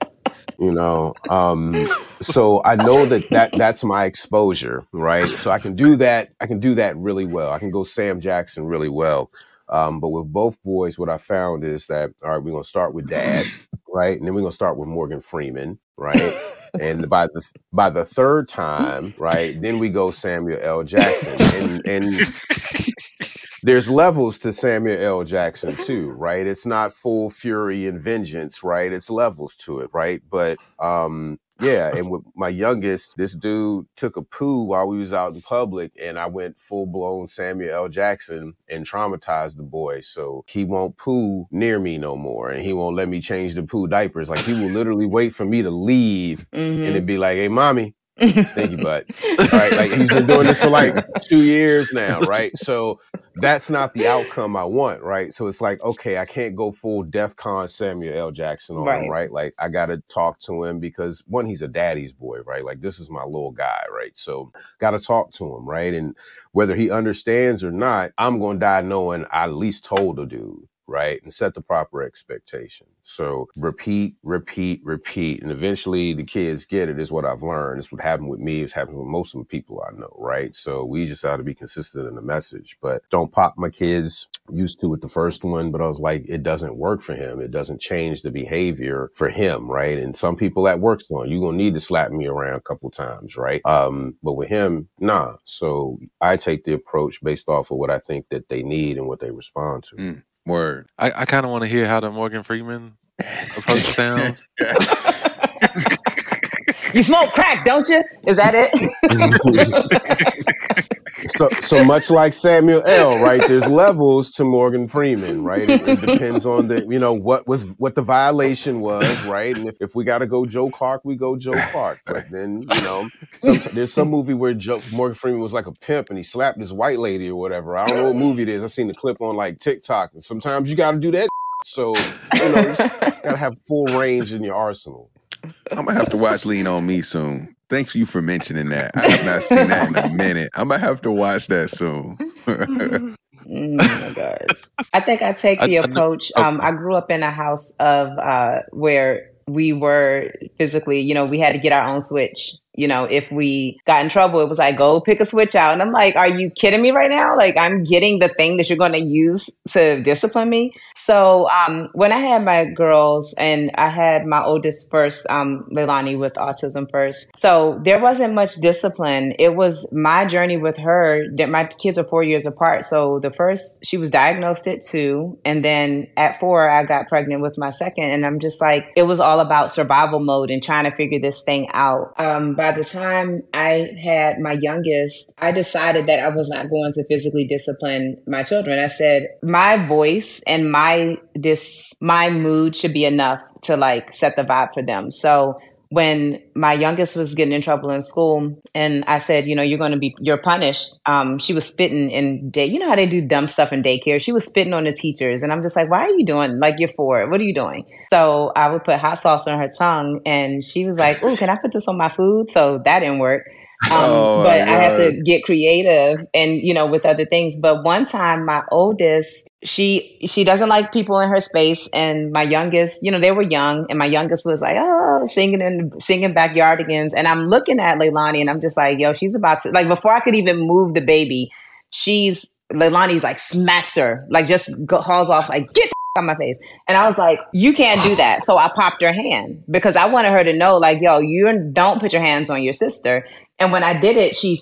so I know that's my exposure, right? So I can do that. I can do that really well. I can go Sam Jackson really well. But with both boys, what I found is that, all right, we're going to start with Dad, right? And then we're going to start with Morgan Freeman, right? And by the third time, right, then we go Samuel L. Jackson. And there's levels to Samuel L. Jackson too, right? It's not full fury and vengeance, right? It's levels to it, right? But yeah, and with my youngest, this dude took a poo while we was out in public, and I went full-blown Samuel L. Jackson and traumatized the boy. So he won't poo near me no more, and he won't let me change the poo diapers. Like, he will literally wait for me to leave, and it'd be like, hey, mommy, stinky butt. Right? Like, he's been doing this for like 2 years now, right? So that's not the outcome I want, right? So it's like, okay, I can't go full DEFCON Samuel L. Jackson on him, right? Like, I got to talk to him because, one, he's a daddy's boy, right? Like, this is my little guy, right? So got to talk to him, right? And whether he understands or not, I'm going to die knowing I at least told the dude, right? And set the proper expectation. So repeat. And eventually the kids get it, is what I've learned. It's what happened with me. It's happened with most of the people I know, right? So we just have to be consistent in the message. But don't pop my kids. Used to with the first one, but I was like, it doesn't work for him. It doesn't change the behavior for him, right? And some people that works on, you're going to need to slap me around a couple times, right? But with him, nah. So I take the approach based off of what I think that they need and what they respond to. Word. I kind of want to hear how the Morgan Freeman approach sounds. You smoke crack, don't you? Is that it? So much like Samuel L., right? There's levels to Morgan Freeman, right? It depends on what the violation was, right? And if we got to go Joe Clark, we go Joe Clark. But then, there's some movie where Morgan Freeman was like a pimp and he slapped this white lady or whatever. I don't know what movie it is. I've seen the clip on like TikTok, and sometimes you got to do that. So, you just got to have full range in your arsenal. I'm going to have to watch Lean On Me soon. Thanks you for mentioning that. I have not seen that in a minute. I'm going to have to watch that soon. Oh my gosh. I think I take the approach. I grew up in a house of where we were physically, we had to get our own switch. If we got in trouble, it was like, go pick a switch out. And I'm like, are you kidding me right now? Like, I'm getting the thing that you're going to use to discipline me. So when I had my girls, and I had my oldest first, Leilani, with autism first. So there wasn't much discipline. It was my journey with her. My kids are 4 years apart. So the first, she was diagnosed at 2. And then at 4, I got pregnant with my second. And I'm just like, it was all about survival mode and trying to figure this thing out. By the time I had my youngest, I decided that I was not going to physically discipline my children. I said, my voice and my mood should be enough to like set the vibe for them. So when my youngest was getting in trouble in school, and I said, you're punished. She was spitting in day. You know how they do dumb stuff in daycare. She was spitting on the teachers, and I'm just like, why are you doing? Like, you're 4. What are you doing? So I would put hot sauce on her tongue, and she was like, "Oh, can I put this on my food?" So that didn't work. Oh But my I had God. to get creative and, with other things. But one time my oldest, she doesn't like people in her space. And my youngest, they were young, and my youngest was like, oh, singing backyardigans. And I'm looking at Leilani and I'm just like, yo, she's about to, like, before I could even move the baby, Leilani's like smacks her, like just hauls off, like, get on my face. And I was like, you can't do that. So I popped her hand because I wanted her to know, like, yo, you don't put your hands on your sister. And when I did it, she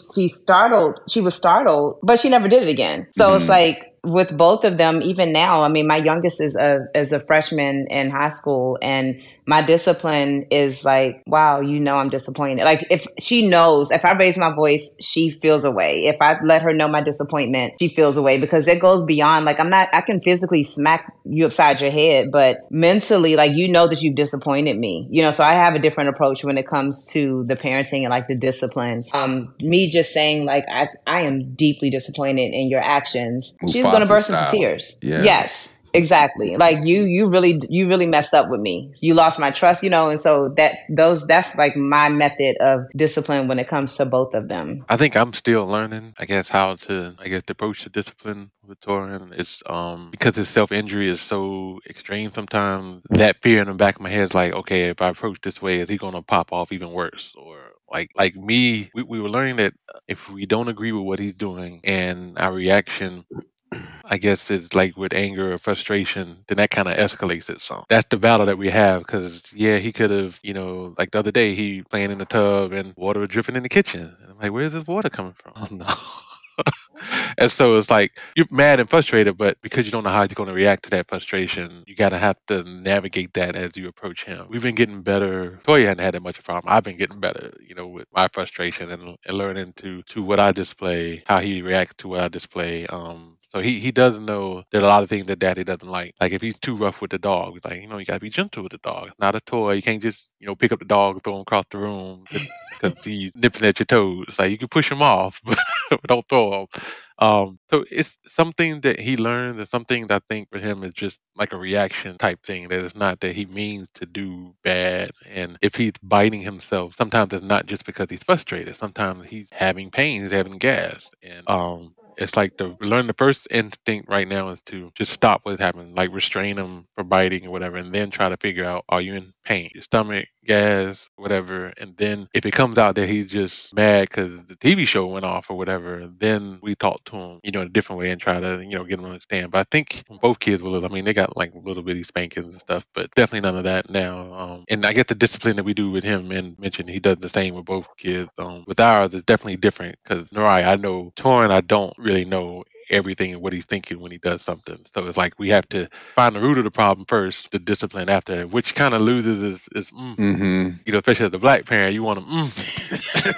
was startled, but she never did it again. So it's like with both of them, even now, I mean, my youngest is a freshman in high school, and my discipline is like, wow, I'm disappointed. Like, if she knows, if I raise my voice, she feels away. If I let her know my disappointment, she feels away, because it goes beyond, like, I can physically smack you upside your head, but mentally, like, that you've disappointed me, so I have a different approach when it comes to the parenting and like the discipline. Me just saying, like, I am deeply disappointed in your actions. She's going to Mufasa burst into style. tears. Yeah. Yes. Exactly. Like, you really messed up with me. You lost my trust, and so that's like my method of discipline when it comes to both of them. I think I'm still learning, I guess, how to, approach the discipline with Torin. It's because his self-injury is so extreme sometimes, that fear in the back of my head is like, okay, if I approach this way, is he gonna pop off even worse? Or like me, we were learning that if we don't agree with what he's doing and our reaction, I guess it's like with anger or frustration, then that kind of escalates it some. That's the battle that we have, because he could have, like the other day, he playing in the tub and water was dripping in the kitchen. And I'm like, where's this water coming from? Oh no. And so it's like you're mad and frustrated, but because you don't know how you're going to react to that frustration, you gotta have to navigate that as you approach him. We've been getting better. Toya hadn't had that much of a problem. I've been getting better, with my frustration and learning to what I display, how he reacts to what I display. So he does know that a lot of things that daddy doesn't like. Like if he's too rough with the dog, he's like, you gotta be gentle with the dog. It's not a toy. You can't just, pick up the dog and throw him across the room because he's nipping at your toes. Like, you can push him off, but don't throw him. So it's something that he learned, and something that I think for him is just like a reaction type thing. That it's not that he means to do bad. And if he's biting himself, sometimes it's not just because he's frustrated. Sometimes he's having pain, he's having gas. And it's like the first instinct right now is to just stop what's happening, like restrain him from biting or whatever, and then try to figure out, are you in pain? Your stomach, gas, whatever. And then if it comes out that he's just mad because the TV show went off or whatever, then we talk to him, in a different way and try to, get him to understand. But I think both kids were little. I mean, they got like little bitty spankings and stuff, but definitely none of that now. And I guess the discipline that we do with him, and mentioned he does the same with both kids. With ours, it's definitely different because Norai, I know. Torin, I don't really know everything and what he's thinking when he does something. So it's like we have to find the root of the problem first, the discipline after, which kind of loses is especially as a black parent, you want to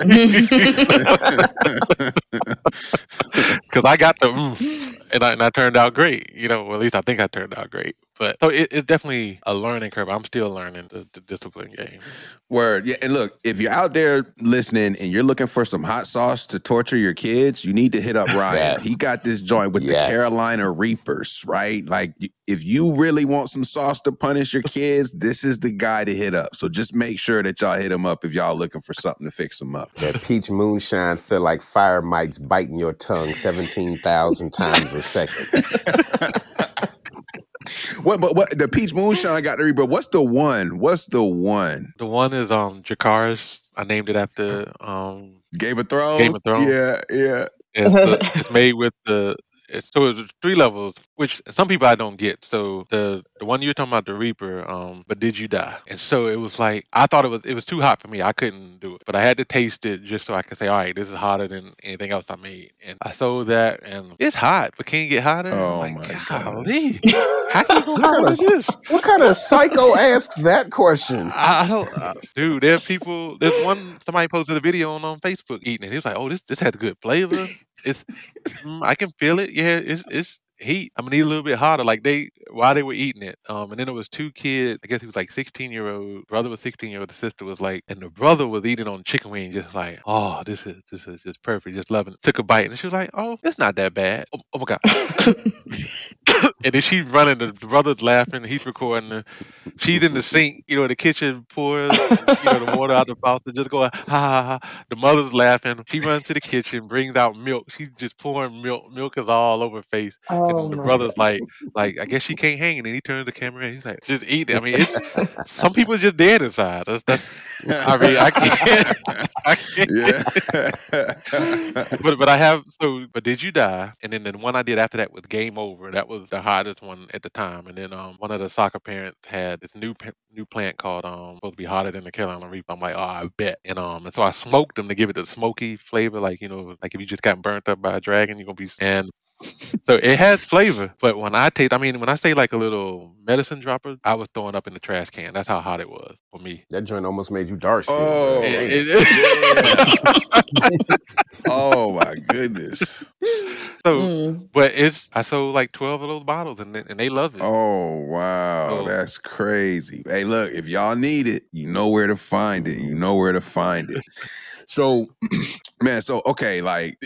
because I got the and I turned out great. Well, at least I think I turned out great. But so it's definitely a learning curve. I'm still learning the discipline game. Word. Yeah. And look, if you're out there listening and you're looking for some hot sauce to torture your kids, you need to hit up Ryan. Yes. He got this joint with the Carolina Reapers, right? Like, if you really want some sauce to punish your kids, this is the guy to hit up. So just make sure that y'all hit him up if y'all looking for something to fix them up. That peach moonshine feel like fire mites biting your tongue 17,000 times a second. What the peach moonshine got to read, but what's the one? The one is Dracarys. I named it after Game of Thrones. Yeah. It's made with it's 3 levels, which some people I don't get. So the one you're talking about, the Reaper, but did you die? And so it was like, I thought it was too hot for me. I couldn't do it, but I had to taste it just so I could say, all right, this is hotter than anything else I made. And I sold that, and it's hot, but can you get hotter? Oh, I'm my like, God. golly, how can you go hotter than this? What kind of psycho asks that question? I don't, dude. There are people. There's somebody posted a video on Facebook eating it. He was like, "Oh, this has good flavor. It's, I can feel it. Yeah, it's he a little bit harder. Like while they were eating it, and then there was two kids. I guess he was like 16-year-old. Brother was 16-year-old. The sister was like, and the brother was eating on chicken wing, just like, oh, this is just perfect, just loving it. Took a bite, and she was like, oh, it's not that bad. Oh my god. And then she's running. The brother's laughing. He's recording her. She's in the sink, in the kitchen, pours, the water out the faucet, just going, ha, ha, ha. The mother's laughing. She runs to the kitchen, brings out milk. She's just pouring milk. Milk is all over her face. Oh And the my brother's like, I guess she can't hang. And then he turns the camera and he's like, just eat it. It's, some people are just dead inside. I can't. Yeah. But Did You Die? And then the one I did after that was Game Over. That was the hottest one at the time. And then one of the soccer parents had this new plant called supposed to be hotter than the Carolina Reaper. I'm like, oh, I bet. And so I smoked them to give it the smoky flavor, like like if you just got burnt up by a dragon, you're gonna be. And so it has flavor, but when I say like a little medicine dropper, I was throwing up in the trash can. That's how hot it was for me. That joint almost made you dark skinned. Oh, Yeah. Oh my goodness. But I sold like 12 of those bottles, and they love it. Oh wow, that's crazy. Hey, look, if y'all need it, you know where to find it. So, man, okay, like.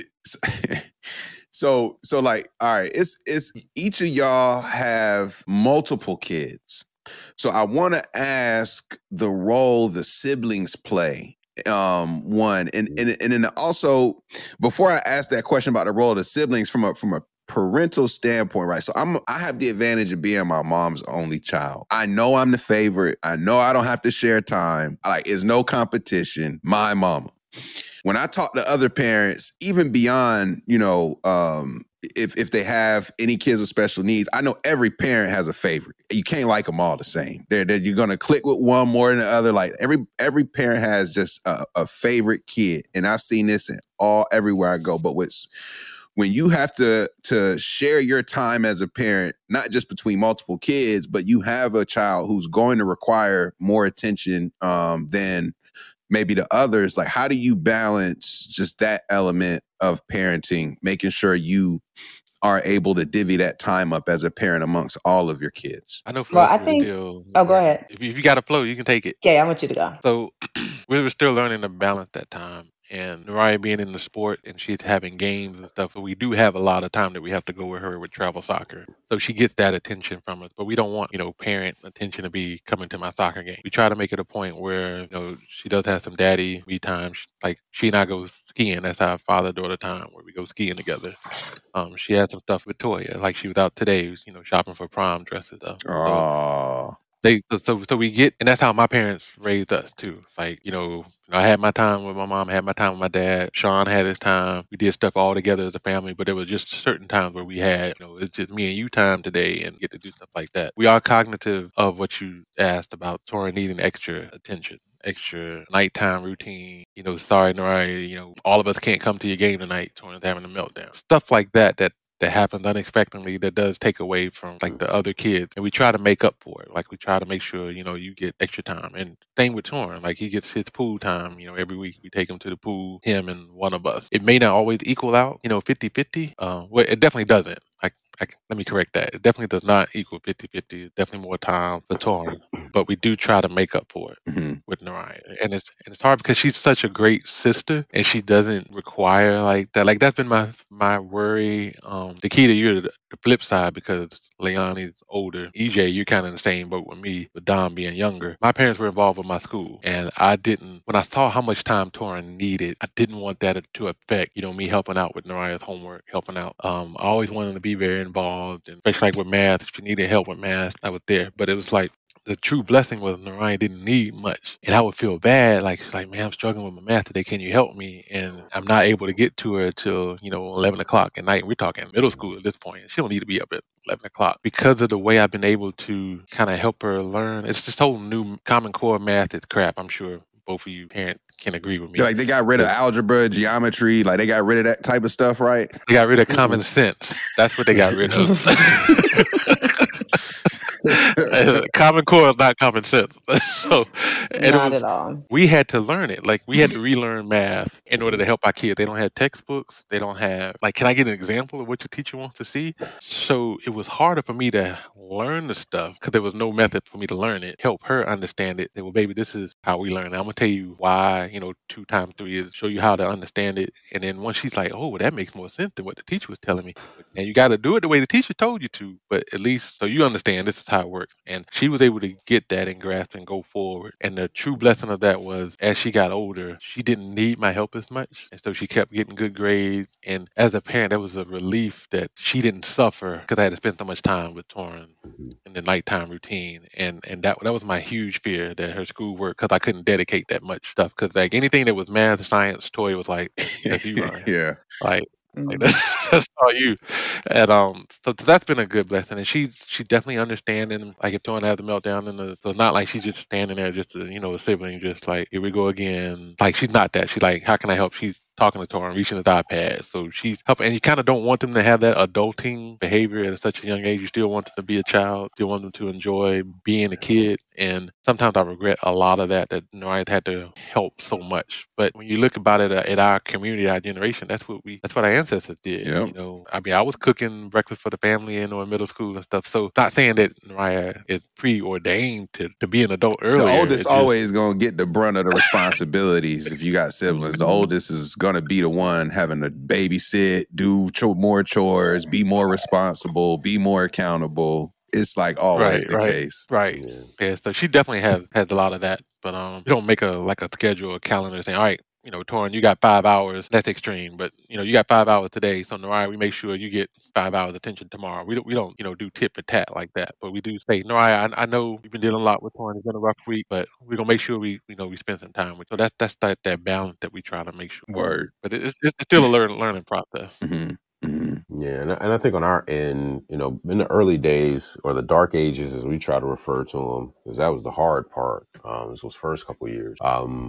So like, all right, it's each of y'all have multiple kids. So I want to ask the role the siblings play. One and then also, before I ask that question about the role of the siblings from a parental standpoint, right? So I have the advantage of being my mom's only child. I know I'm the favorite. I know I don't have to share time. Like, it's no competition. My mama. When I talk to other parents, even beyond, if they have any kids with special needs, I know every parent has a favorite. You can't like them all the same. You're gonna click with one more than the other. Like every parent has just a favorite kid, and I've seen this everywhere I go. But when you have to share your time as a parent, not just between multiple kids, but you have a child who's going to require more attention than maybe the others, like, how do you balance just that element of parenting, making sure you are able to divvy that time up as a parent amongst all of your kids? I know for us, go ahead. If you got a flow, you can take it. Yeah, I want you to go. So we were still learning to balance that time. And Nariah being in the sport and she's having games and stuff, so we do have a lot of time that we have to go with her with travel soccer. So she gets that attention from us, but we don't want, parent attention to be coming to my soccer game. We try to make it a point where, she does have some daddy me time. Like, she and I go skiing. That's our father-daughter time where we go skiing together. She has some stuff with Toya. Like, she was out today, shopping for prom dresses. Oh. So we get, and that's how my parents raised us too. It's like, I had my time with my mom, I had my time with my dad. Sean had his time. We did stuff all together as a family, but there was just certain times where we had, it's just me and you time today and get to do stuff like that. We are cognitive of what you asked about Torin needing extra attention, extra nighttime routine. Sorry, Nariah, all of us can't come to your game tonight. Torin's having a meltdown. Stuff like that happens unexpectedly that does take away from like the other kids, and we try to make up for it. Like, we try to make sure you get extra time. And same with Torin, like, he gets his pool time every week. We take him to the pool, him and one of us. It may not always equal out 50-50. Well, it definitely doesn't. Let me correct that. It definitely does not equal 50-50. It's definitely more time for Torin, but we do try to make up for it with Nariah. And it's hard because she's such a great sister and she doesn't require like that. Like, that's been my worry. Dakita, you're the flip side because Leonie's older. EJ, you're kind of in the same boat with me, with Dom being younger. My parents were involved with my school, and when I saw how much time Torin needed, I didn't want that to affect, me helping out with Nariah's homework, helping out. I always wanted to be very involved, and especially like with math. If she needed help with math, I was there. But it was like, the true blessing was Nariah didn't need much. And I would feel bad. Like, she's like, man, I'm struggling with my math today. Can you help me? And I'm not able to get to her till, 11 o'clock at night. We're talking middle school at this point. She don't need to be up at 11 o'clock. Because of the way I've been able to kind of help her learn, it's this whole new Common Core math is crap. I'm sure both of you parents can agree with me. Like, they got rid of algebra, geometry, like they got rid of that type of stuff, right? They got rid of common sense. That's what they got rid of. Common Core is not common sense. So, and it Not was at all. we had to learn it. Like we had to relearn math in order to help our kids. They don't have textbooks. They don't have like. Can I get an example of what your teacher wants to see? So it was harder for me to learn the stuff because there was no method for me to learn it. Help her understand it. Say, well, baby, this is how we learn. I'm gonna tell you why. 2 times 3 is show you how to understand it. And then once she's like, oh, well, that makes more sense than what the teacher was telling me. And you got to do it the way the teacher told you to, but at least so you understand this is how it works. And she was able to get that and grasp and go forward. And the true blessing of that was as she got older, she didn't need my help as much. And so she kept getting good grades. And as a parent, that was a relief that she didn't suffer because I had to spend so much time with Torin in the nighttime routine. And that was my huge fear that her schoolwork, because I couldn't dedicate that much stuff. Because like anything that was math, science, Toy was like, that's you, Ryan. Yeah. Like Mm. that's all you. And so that's been a good blessing. And she definitely understanding. Like if Torin has a meltdown, so it's not like she's just standing there, just a sibling, just like here we go again. Like she's not that. She's like, how can I help? She's talking to Torin, reaching his iPad. So she's helping. And you kind of don't want them to have that adulting behavior at such a young age. You still want them to be a child. Still want them to enjoy being a kid. And sometimes I regret a lot of that Noriah had to help so much. But when you look about it at our community, our generation, that's what our ancestors did. Yep. I mean, I was cooking breakfast for the family in middle school and stuff. So not saying that Noriah is preordained to be an adult earlier. The oldest It's always gonna get the brunt of the responsibilities. If you got siblings, the oldest is gonna be the one having to babysit, do more chores, be more responsible, be more accountable. It's like always the case. Right. Yeah. So she definitely has a lot of that. But we don't make a schedule, a calendar saying, all right, Torin, you got 5 hours. That's extreme, but you got 5 hours today. So Noriah, we make sure you get 5 hours attention tomorrow. We don't do tip for tat like that. But we do say, Noriah, I know you've been dealing a lot with Torin. It's been a rough week, but we're gonna make sure we spend some time with. So that's that balance that we try to make sure. Word. But it's still a learning process. Mm-hmm. Mm-hmm. Yeah, and I think on our end, in the early days or the dark ages, as we try to refer to them, because that was the hard part. Those first couple of years,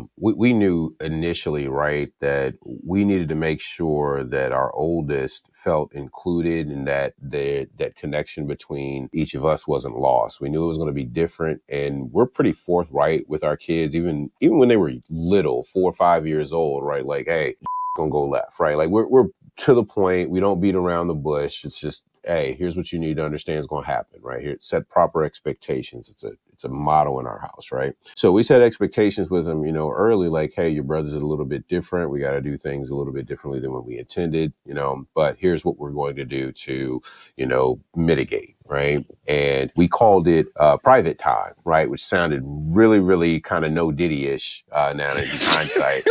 we knew initially, right, that we needed to make sure that our oldest felt included and that that connection between each of us wasn't lost. We knew it was going to be different, and we're pretty forthright with our kids, even when they were little, 4 or 5 years old, right? Like, hey, gonna go left, right? Like we're to the point. We don't beat around the bush. It's just, hey, here's what you need to understand is going to happen, right? Here, set proper expectations. It's a motto in our house, right? So we set expectations with them, early, like, hey, your brother's a little bit different. We got to do things a little bit differently than what we intended, but here's what we're going to do to, mitigate, right? And we called it private time, right? Which sounded really, really kind of no Diddy-ish now in hindsight.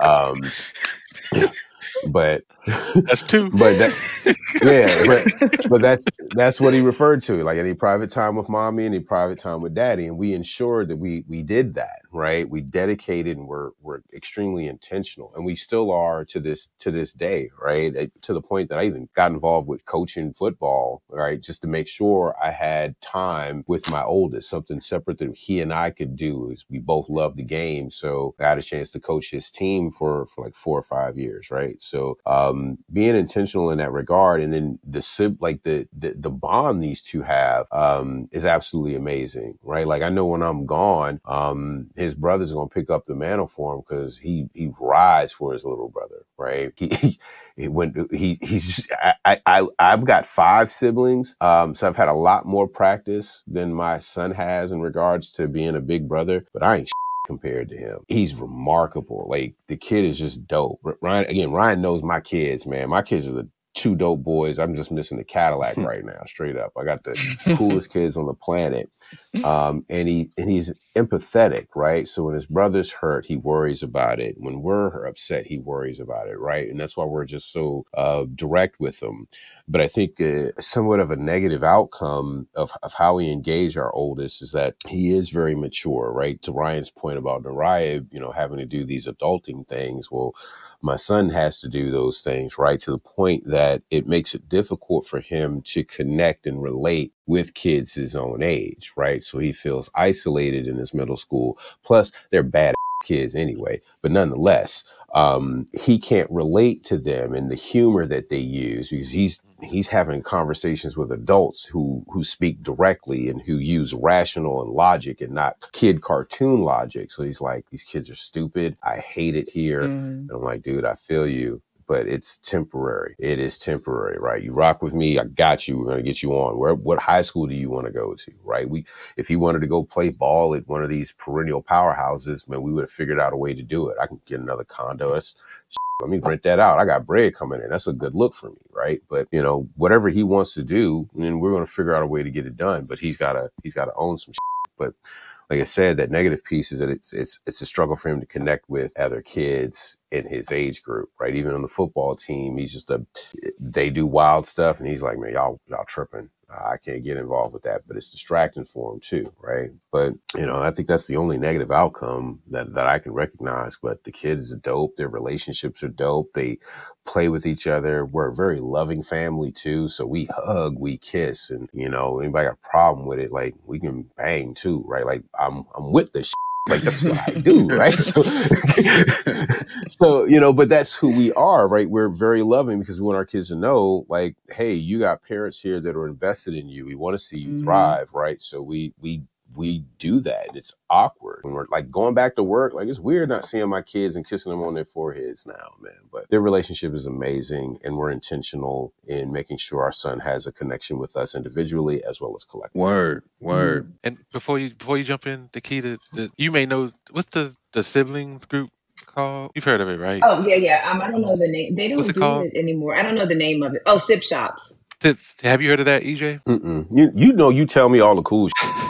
But that's two. But that's what he referred to. Like any private time with mommy, any private time with daddy, and we ensured that we did that, right? We dedicated and we're extremely intentional, and we still are to this day, right? To the point that I even got involved with coaching football, right, just to make sure I had time with my oldest, something separate that he and I could do. Is we both loved the game, so I had a chance to coach his team for like 4 or 5 years, right? So being intentional in that regard, and then the bond these two have is absolutely amazing, right? Like I know when I'm gone, his brother's gonna pick up the mantle for him because he rides for his little brother, right? I've got 5 siblings, so I've had a lot more practice than my son has in regards to being a big brother, but I ain't compared to him. He's remarkable. Like the kid is just dope. Ryan knows my kids, man. My kids are the 2 dope boys. I'm just missing the Cadillac right now, straight up. I got the coolest kids on the planet. And he's empathetic, right? So when his brother's hurt, he worries about it. When we're upset, he worries about it, right? And that's why we're just so direct with him. But I think somewhat of a negative outcome of how we engage our oldest is that he is very mature, right? To Ryan's point about Noriah, having to do these adulting things. Well, my son has to do those things, right? To the point that it makes it difficult for him to connect and relate with kids his own age, right? So he feels isolated in his middle school. Plus, they're bad kids anyway. But nonetheless, he can't relate to them and the humor that they use because he's having conversations with adults who speak directly and who use rational and logic and not kid cartoon logic. So he's like, these kids are stupid. I hate it here. And I'm like, dude, I feel you. But it's temporary. It is temporary, right? You rock with me. I got you. We're going to get you on. What high school do you want to go to, right? If he wanted to go play ball at one of these perennial powerhouses, man, we would have figured out a way to do it. I can get another condo. Let me rent that out. I got bread coming in. That's a good look for me, right? But whatever he wants to do, then we're going to figure out a way to get it done. But he's got to own some shit. But like I said, that negative piece is that it's a struggle for him to connect with other kids in his age group, right? Even on the football team, he's just they do wild stuff, and he's like, man, y'all tripping. I can't get involved with that, but it's distracting for him too, right? But I think that's the only negative outcome that I can recognize. But the kids are dope. Their relationships are dope. They play with each other. We're a very loving family too. So we hug, we kiss, and anybody got a problem with it, like we can bang too, right? Like I'm with the shit. Like that's what I do, right? So, but that's who we are, right? We're very loving because we want our kids to know, like, hey, you got parents here that are invested in you. We want to see you thrive, right? So we do that. It's awkward when we're like going back to work. Like it's weird not seeing my kids and kissing them on their foreheads now, man. But their relationship is amazing, and we're intentional in making sure our son has a connection with us individually as well as collectively. Word. And before you jump in, Dakita, you may know what's the siblings group called? You've heard of it, right? Oh yeah. I don't know the name. They don't do it anymore. I don't know the name of it. Oh, Sip Shops. Have you heard of that, EJ? You tell me all the cool shit.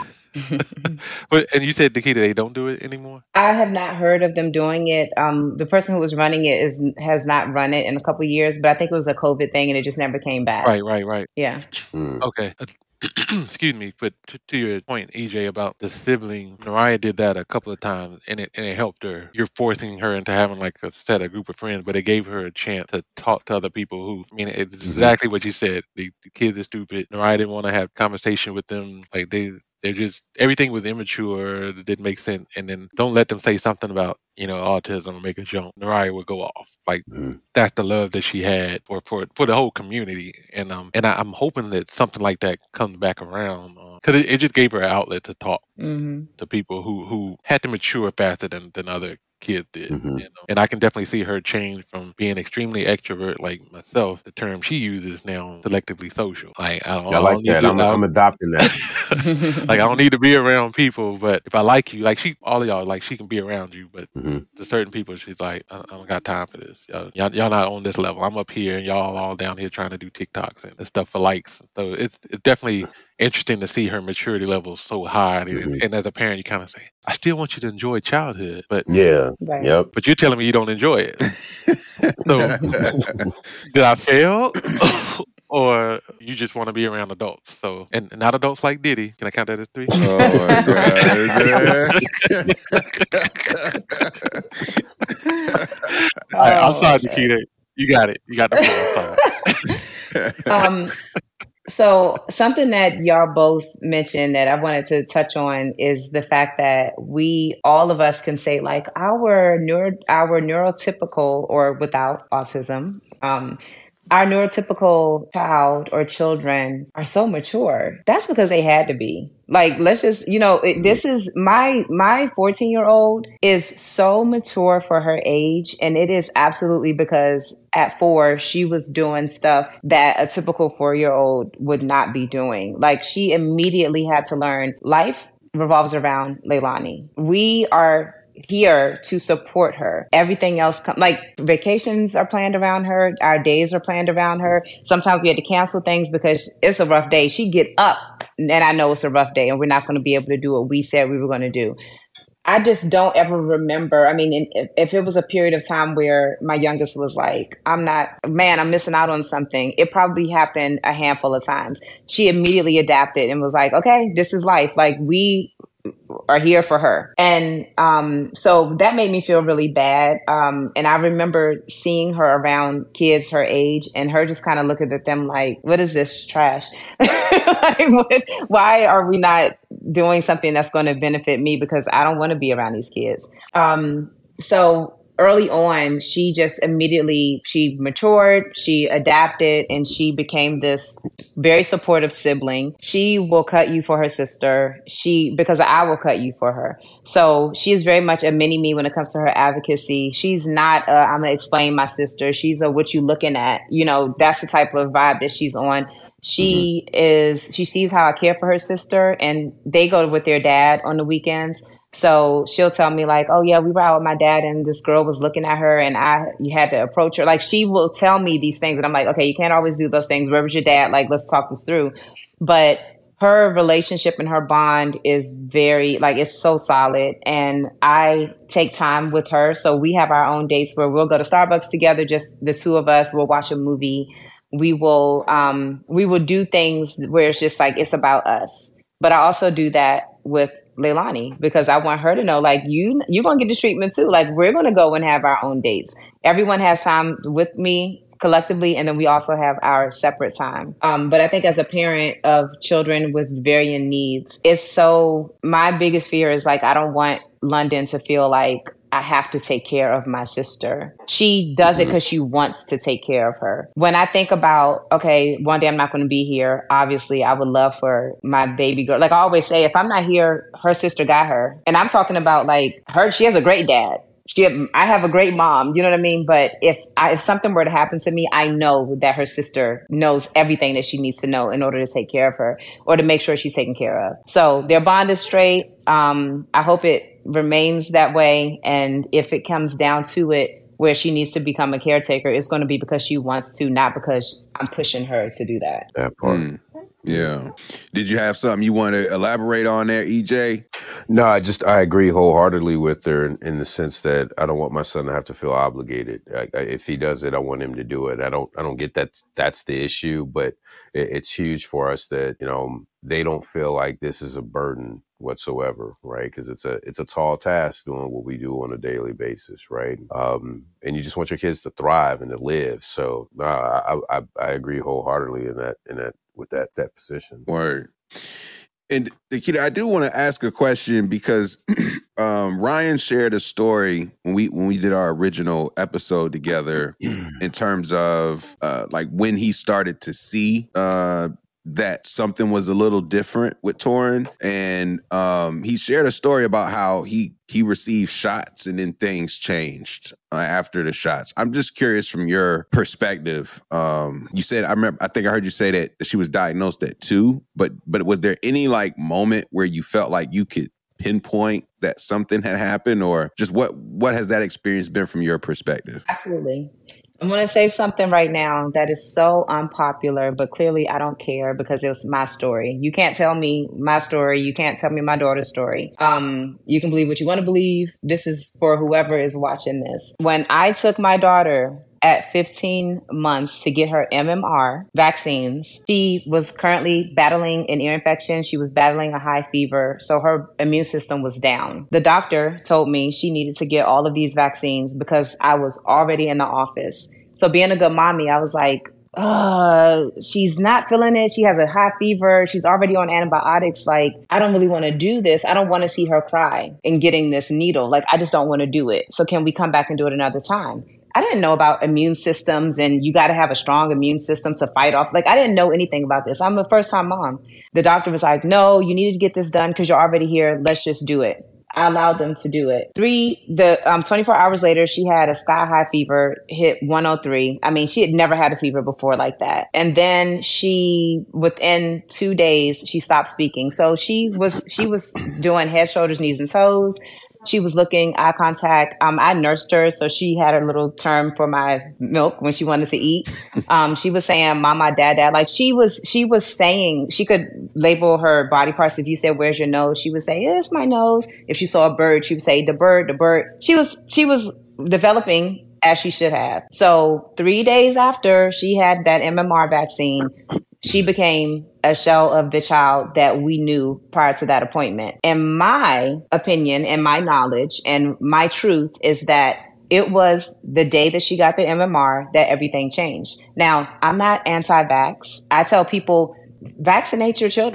And you said, Dakita, they don't do it anymore? I have not heard of them doing it. The person who was running it has not run it in a couple of years, but I think it was a COVID thing and it just never came back. Right. Yeah. Okay. Excuse me, but to your point, EJ, about the sibling, Mariah did that a couple of times, and it helped her. You're forcing her into having like a group of friends, but it gave her a chance to talk to other people who, it's exactly what you said. The kids are stupid. Mariah didn't want to have conversation with them. Like they're just, everything was immature. It didn't make sense. And then don't let them say something about, autism or make a joke. Mariah would go off. Like that's the love that she had for the whole community. And I'm hoping that something like that comes back around because it just gave her an outlet to talk to people who had to mature faster than other kids did. And I can definitely see her change from being extremely extrovert like myself. The term she uses now, selectively social. Like I'm adopting that. Like I don't need to be around people, but if I like you, like all of y'all, like she can be around you, but to certain people, she's like, I don't got time for this. Y'all not on this level. I'm up here and y'all all down here trying to do TikToks and stuff for likes. So it's definitely interesting to see her maturity levels so high. And as a parent, you kind of say, I still want you to enjoy childhood, but yep. But you're telling me you don't enjoy it. So did I fail? Or you just want to be around adults? So, and not adults like Diddy. Can I count that as 3? All right, I'm sorry, Dakita. You got it. You got the point. So something that y'all both mentioned that I wanted to touch on is the fact that all of us can say like our neurotypical or without autism, our neurotypical child or children are so mature. That's because they had to be. Like, let's just, this is my 14-year-old is so mature for her age. And it is absolutely because at 4, she was doing stuff that a typical 4-year-old would not be doing. Like, she immediately had to learn life revolves around Leilani. We are here to support her. Everything else, like vacations are planned around her. Our days are planned around her. Sometimes we had to cancel things because it's a rough day. She'd get up and I know it's a rough day and we're not going to be able to do what we said we were going to do. I just don't ever remember. I mean, if it was a period of time where my youngest was like, I'm missing out on something, it probably happened a handful of times. She immediately adapted and was like, okay, this is life. Like we are here for her. And so that made me feel really bad. And I remember seeing her around kids her age and her just kind of looking at them like, what is this trash? Why are we not doing something that's going to benefit me? Because I don't want to be around these kids. So early on, she just immediately, she matured, she adapted, and she became this very supportive sibling. She will cut you for her sister. Because I will cut you for her. So she is very much a mini me when it comes to her advocacy. She's not I'm gonna explain my sister. She's a what you looking at. That's the type of vibe that she's on. She sees how I care for her sister, and they go with their dad on the weekends. So she'll tell me like, oh yeah, we were out with my dad and this girl was looking at her and you had to approach her. Like she will tell me these things and I'm like, okay, you can't always do those things. Where's your dad? Like, let's talk this through. But her relationship and her bond is very, like, it's so solid. And I take time with her. So we have our own dates where we'll go to Starbucks together, just the two of us. We'll watch a movie. We will do things where it's just like, it's about us. But I also do that with Leilani because I want her to know, like, you're going to get this treatment too. Like, we're going to go and have our own dates. Everyone has time with me collectively, and then we also have our separate time. But I think as a parent of children with varying needs, my biggest fear is like, I don't want London to feel like I have to take care of my sister. She does it because she wants to take care of her. When I think about, okay, one day I'm not going to be here. Obviously, I would love for my baby girl. Like I always say, if I'm not here, her sister got her. And I'm talking about like her, she has a great dad. I have a great mom, you know what I mean? But if something were to happen to me, I know that her sister knows everything that she needs to know in order to take care of her or to make sure she's taken care of. So their bond is straight. I hope it remains that way. And if it comes down to it, where she needs to become a caretaker, it's going to be because she wants to, not because I'm pushing her to do that. That part. Yeah. Did you have something you want to elaborate on there, EJ? No, I agree wholeheartedly with her in the sense that I don't want my son to have to feel obligated. If he does it, I want him to do it. I don't get that's the issue, but it's huge for us that, they don't feel like this is a burden whatsoever, right? Because it's a tall task doing what we do on a daily basis, right? And you just want your kids to thrive and to live. So I agree wholeheartedly in that with that position. Word. And Nikita, I do want to ask a question because Ryan shared a story when we did our original episode together in terms of like when he started to see that something was a little different with Torin. And he shared a story about how he received shots and then things changed after the shots. I'm just curious from your perspective. You said, I think I heard you say that she was diagnosed at 2, but was there any like moment where you felt like you could pinpoint that something had happened, or just what has that experience been from your perspective? Absolutely. I'm going to say something right now that is so unpopular, but clearly I don't care because it was my story. You can't tell me my story. You can't tell me my daughter's story. You can believe what you want to believe. This is for whoever is watching this. When I took my daughter at 15 months to get her MMR vaccines, she was currently battling an ear infection. She was battling a high fever. So her immune system was down. The doctor told me she needed to get all of these vaccines because I was already in the office. So being a good mommy, I was like, she's not feeling it. She has a high fever. She's already on antibiotics. Like, I don't really want to do this. I don't want to see her cry in getting this needle. Like, I just don't want to do it. So can we come back and do it another time? I didn't know about immune systems and you got to have a strong immune system to fight off. Like, I didn't know anything about this. I'm a first-time mom. The doctor was like, no, you need to get this done because you're already here. Let's just do it. I allowed them to do it. 24 hours later, she had a sky-high fever, hit 103. I mean, she had never had a fever before like that. And then within 2 days, she stopped speaking. So she was doing head, shoulders, knees, and toes. She was looking, eye contact. I nursed her, so she had her little term for my milk when she wanted to eat. She was saying, "Mama, Dad, Dad." Like she was saying, she could label her body parts. If you said, "Where's your nose?" she would say, "It's my nose." If she saw a bird, she would say, "The bird, the bird." She was developing as she should have. So 3 days after she had that MMR vaccine, she became a shell of the child that we knew prior to that appointment. And my opinion and my knowledge and my truth is that it was the day that she got the MMR that everything changed. Now, I'm not anti-vax. I tell people, vaccinate your children.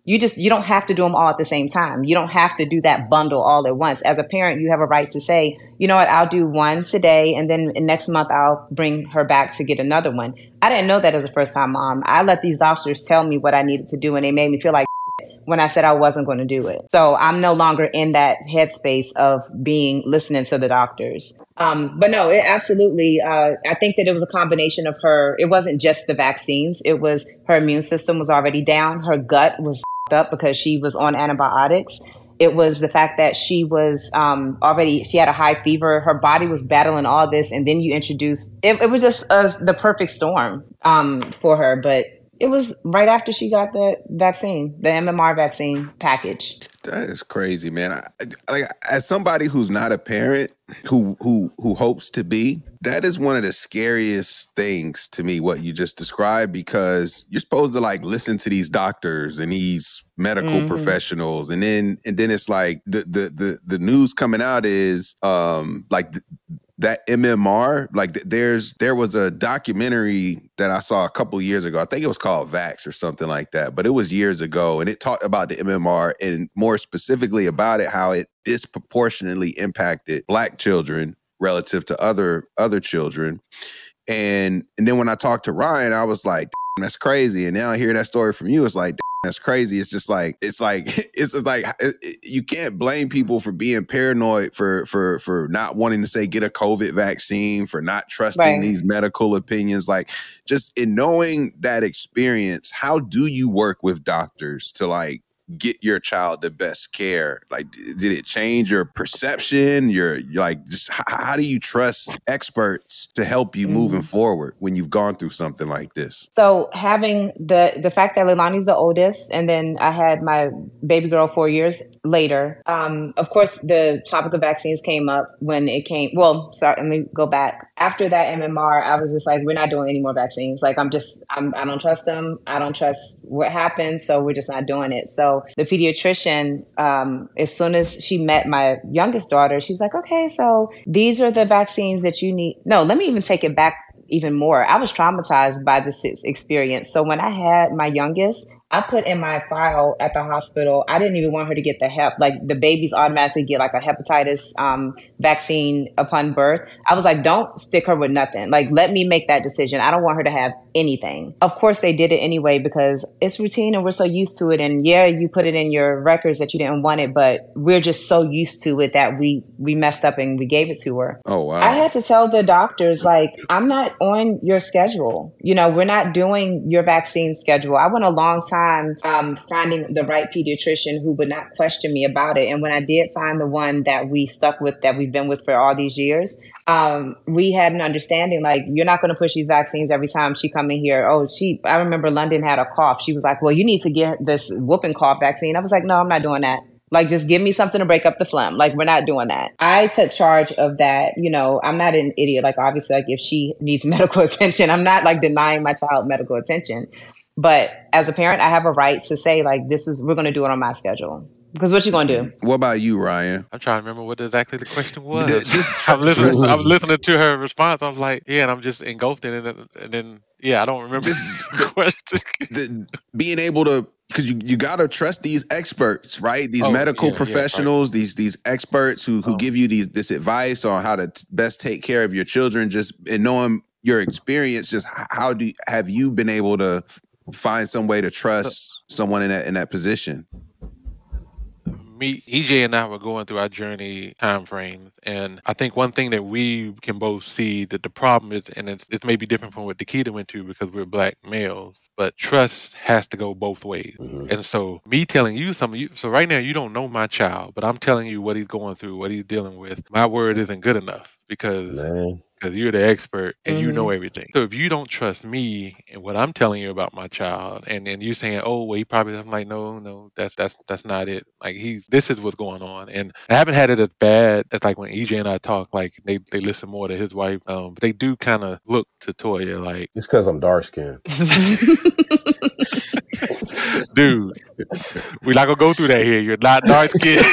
You don't have to do them all at the same time. You don't have to do that bundle all at once. As a parent, you have a right to say, you know what, I'll do one today, and then next month I'll bring her back to get another one. I didn't know that as a first-time mom. I let these doctors tell me what I needed to do, and they made me feel like when I said I wasn't going to do it. So I'm no longer in that headspace of listening to the doctors. But no, it absolutely, I think that it was a combination of her. It wasn't just the vaccines. It was her immune system was already down. Her gut was up because she was on antibiotics. It was the fact that she was she had a high fever. Her body was battling all this. And then you introduced, it was just the perfect storm for her. But it was right after she got the vaccine, the MMR vaccine package. That is crazy, man. As somebody who's not a parent, who hopes to be, that is one of the scariest things to me, what you just described, because you're supposed to like listen to these doctors and these medical professionals, and then it's like the news coming out is that MMR, like there was a documentary that I saw a couple years ago. I think it was called Vax or something like that, but it was years ago. And it talked about the MMR and more specifically about it, how it disproportionately impacted Black children relative to other children. And then when I talked to Ryan, I was like, that's crazy. And now I hear that story from you. It's like, that's crazy. It's just like, you can't blame people for being paranoid, for not wanting to say get a COVID vaccine, for not trusting these medical opinions. Like, just in knowing that experience, how do you work with doctors to like get your child the best care? Like, did it change your perception? You're like, just how do you trust experts to help you moving forward when you've gone through something like this? So having the fact that Leilani's the oldest, and then I had my baby girl 4 years later. Of course, the topic of vaccines came up when it came. Well, sorry, let me go back. After that MMR, I was just like, we're not doing any more vaccines. Like, I don't trust them. I don't trust what happened. So we're just not doing it. So the pediatrician, as soon as she met my youngest daughter, she's like, okay, so these are the vaccines that you need. No, let me even take it back even more. I was traumatized by this experience. So when I had my youngest, I put in my file at the hospital, I didn't even want her to get the like the babies automatically get like a hepatitis vaccine upon birth. I was like, don't stick her with nothing. Like, let me make that decision. I don't want her to have anything. Of course, they did it anyway because it's routine and we're so used to it. And yeah, you put it in your records that you didn't want it, but we're just so used to it that we messed up and we gave it to her. Oh, wow. I had to tell the doctors, like, I'm not on your schedule. You know, we're not doing your vaccine schedule. I went a long time finding the right pediatrician who would not question me about it. And when I did find the one that we stuck with, that we've been with for all these years, we had an understanding, like, you're not going to push these vaccines every time she come in here. I remember London had a cough. She was like, well, you need to get this whooping cough vaccine. I was like, no, I'm not doing that. Like, just give me something to break up the phlegm. Like, we're not doing that. I took charge of that. You know, I'm not an idiot. Like, obviously, like, if she needs medical attention, I'm not like denying my child medical attention. But as a parent, I have a right to say, like, we're going to do it on my schedule. Because what you going to do? What about you, Ryan? I'm trying to remember what exactly the question was. I'm listening to her response. I was like, yeah, and I'm just engulfed in it. And then, yeah, I don't remember the question. Being able to, because you got to trust these experts, right? These medical professionals, right. these experts who give you this advice on how to best take care of your children, just and knowing your experience. Just how have you been able to find some way to trust someone in that position? EJ and I were going through our journey time frames, and I think one thing that we can both see that the problem is, and it's maybe different from what Dakita went to because we're Black males, but trust has to go both ways. And so me telling you something, so right now you don't know my child, but I'm telling you what he's going through, what he's dealing with. My word isn't good enough because you're the expert and you know everything. So if you don't trust me and what I'm telling you about my child, and you saying, oh, well, he probably, I'm like, no, that's not it. Like, this is what's going on. And I haven't had it as bad as like when EJ and I talk, like they listen more to his wife. But they do kind of look to Toya like, it's because I'm dark skinned. Dude, we're not gonna go through that here. You're not dark skinned.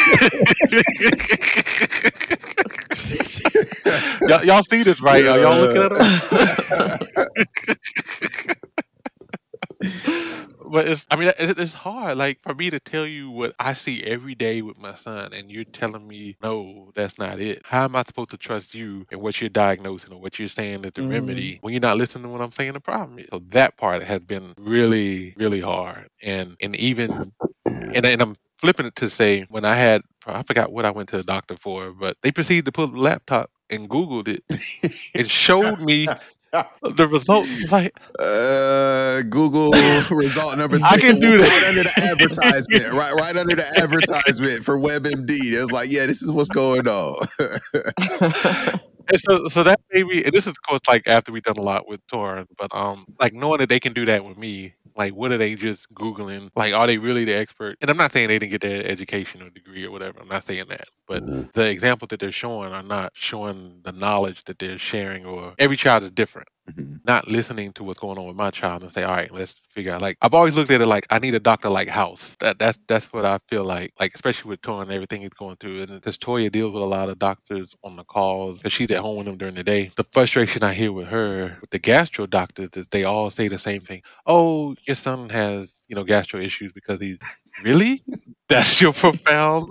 Y'all see this, right? Are y'all looking at it? but it's, I mean, it's hard. Like for me to tell you what I see every day with my son, and you're telling me, no, that's not it. How am I supposed to trust you and what you're diagnosing or what you're saying is the Mhm. remedy when you're not listening to what I'm saying the problem is? So that part has been really, really hard. And even, and I'm flipping it to say when I forgot what I went to the doctor for, but they proceeded to pull up the laptop and Googled it and showed me the results. Like, Google result number I 3, can do right under the that. advertisement, right under the advertisement for WebMD. It was like, yeah, this is what's going on. And so that made me, and this is of course like after we've done a lot with Torn, but like knowing that they can do that with me, like what are they just Googling? Like are they really the expert? And I'm not saying they didn't get their education or degree or whatever. I'm not saying that. But Mhm. the examples that they're showing are not showing the knowledge that they're sharing, or every child is different. Mhm. Not listening to what's going on with my child and say, all right, let's figure out. Like I've always looked at it like I need a doctor like House. That's what I feel like especially with Toya and everything he's going through. And because Toya deals with a lot of doctors on the calls, because she's at home with them during the day. The frustration I hear with her with the gastro doctors is they all say the same thing. Oh, your son has gastro issues because he's really. That's your profound.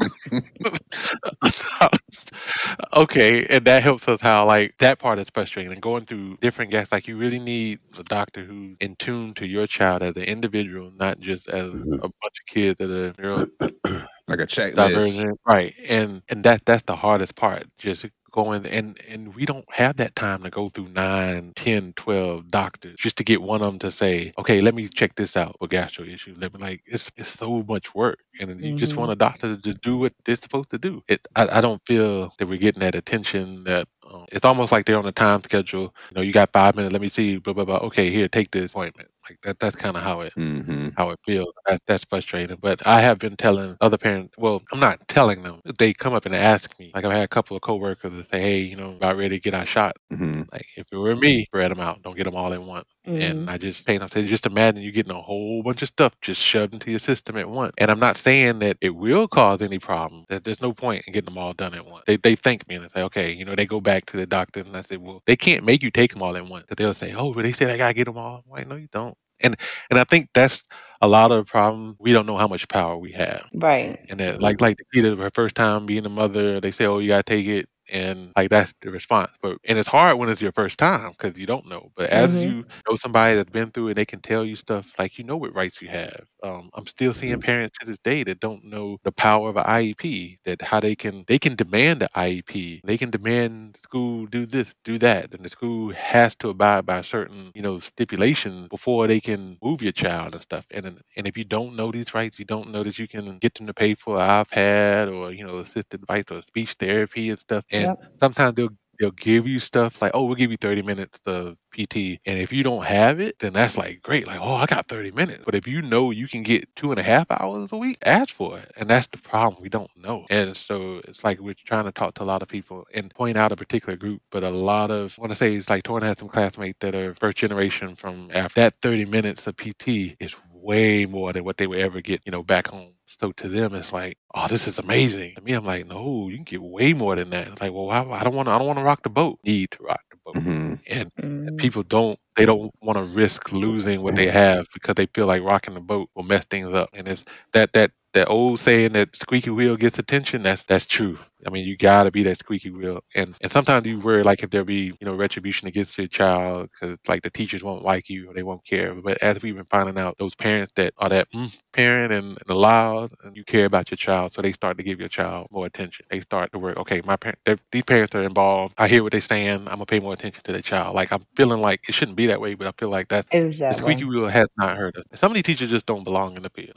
Okay, and that helps us how like that part is frustrating and going through different gas. Like you really need a doctor who's in tune to your child as an individual, not just as Mhm. a bunch of kids that are Like a checklist. neurodivergent, right? And that's the hardest part. Just going and we don't have that time to go through 9, 10, 12 doctors just to get one of them to say, okay, let me check this out for gastro issues. Let me like it's so much work, and then you just want Mhm. a doctor to just do what they're supposed to do. I don't feel that we're getting that attention. That it's almost like they're on a time schedule. You got 5 minutes. Let me see. Blah blah blah. Okay, here, take this appointment. Like that. That's kind of how it Mm-hmm. how it feels. That's frustrating. But I have been telling other parents, well, I'm not telling them. They come up and ask me. Like I've had a couple of coworkers that say, hey, about ready to get our shot. Mm-hmm. Like if it were me, spread them out. Don't get them all in one. And Mhm. I just paint them. Say, just imagine you getting a whole bunch of stuff just shoved into your system at once. And I'm not saying that it will cause any problem. That there's no point in getting them all done at once. They thank me and they say, okay, they go back to the doctor and I say, well, they can't make you take them all at once. But they'll say, oh, but they said I gotta get them all. I'm like, no, you don't. And I think that's a lot of the problem. We don't know how much power we have. Right. And that like the Peter, her first time being a mother, they say, oh, you gotta take it. And like that's the response. And it's hard when it's your first time because you don't know. But as Mhm. you know somebody that's been through it, they can tell you stuff like what rights you have. I'm still seeing parents to this day that don't know the power of an IEP, that how they can demand an IEP. They can demand the school do this, do that, and the school has to abide by certain, stipulations before they can move your child and stuff. And if you don't know these rights, you don't know that you can get them to pay for an iPad or assisted device or speech therapy and stuff. And Yep. sometimes they'll give you stuff like, oh, we'll give you 30 minutes of PT. And if you don't have it, then that's like great. Like, oh, I got 30 minutes. But if you know you can get 2.5 hours a week, ask for it. And that's the problem. We don't know. And so it's like we're trying to talk to a lot of people and point out a particular group, but a lot of, I want to say it's like Torn has some classmates that are first generation from after that 30 minutes of PT is way more than what they would ever get, back home. So to them, it's like, oh, this is amazing. To me, I'm like, no, you can get way more than that. It's like, well, I don't want to rock the boat. Need to rock the boat. Mm-hmm. And Mhm. people don't want to risk losing what they have because they feel like rocking the boat will mess things up. And it's that old saying that squeaky wheel gets attention. That's true. I mean, you gotta be that squeaky wheel. And sometimes you worry like if there'll be retribution against your child because like the teachers won't like you or they won't care. But as we've been finding out, those parents that are that parent and allowed, and you care about your child, so they start to give your child more attention. They start to work. Okay, these parents are involved. I hear what they're saying. I'm gonna pay more attention to the child. Like I'm feeling like it shouldn't be that way, but I feel like that It was the that squeaky way. wheel has not hurt us. Some of these teachers just don't belong in the field.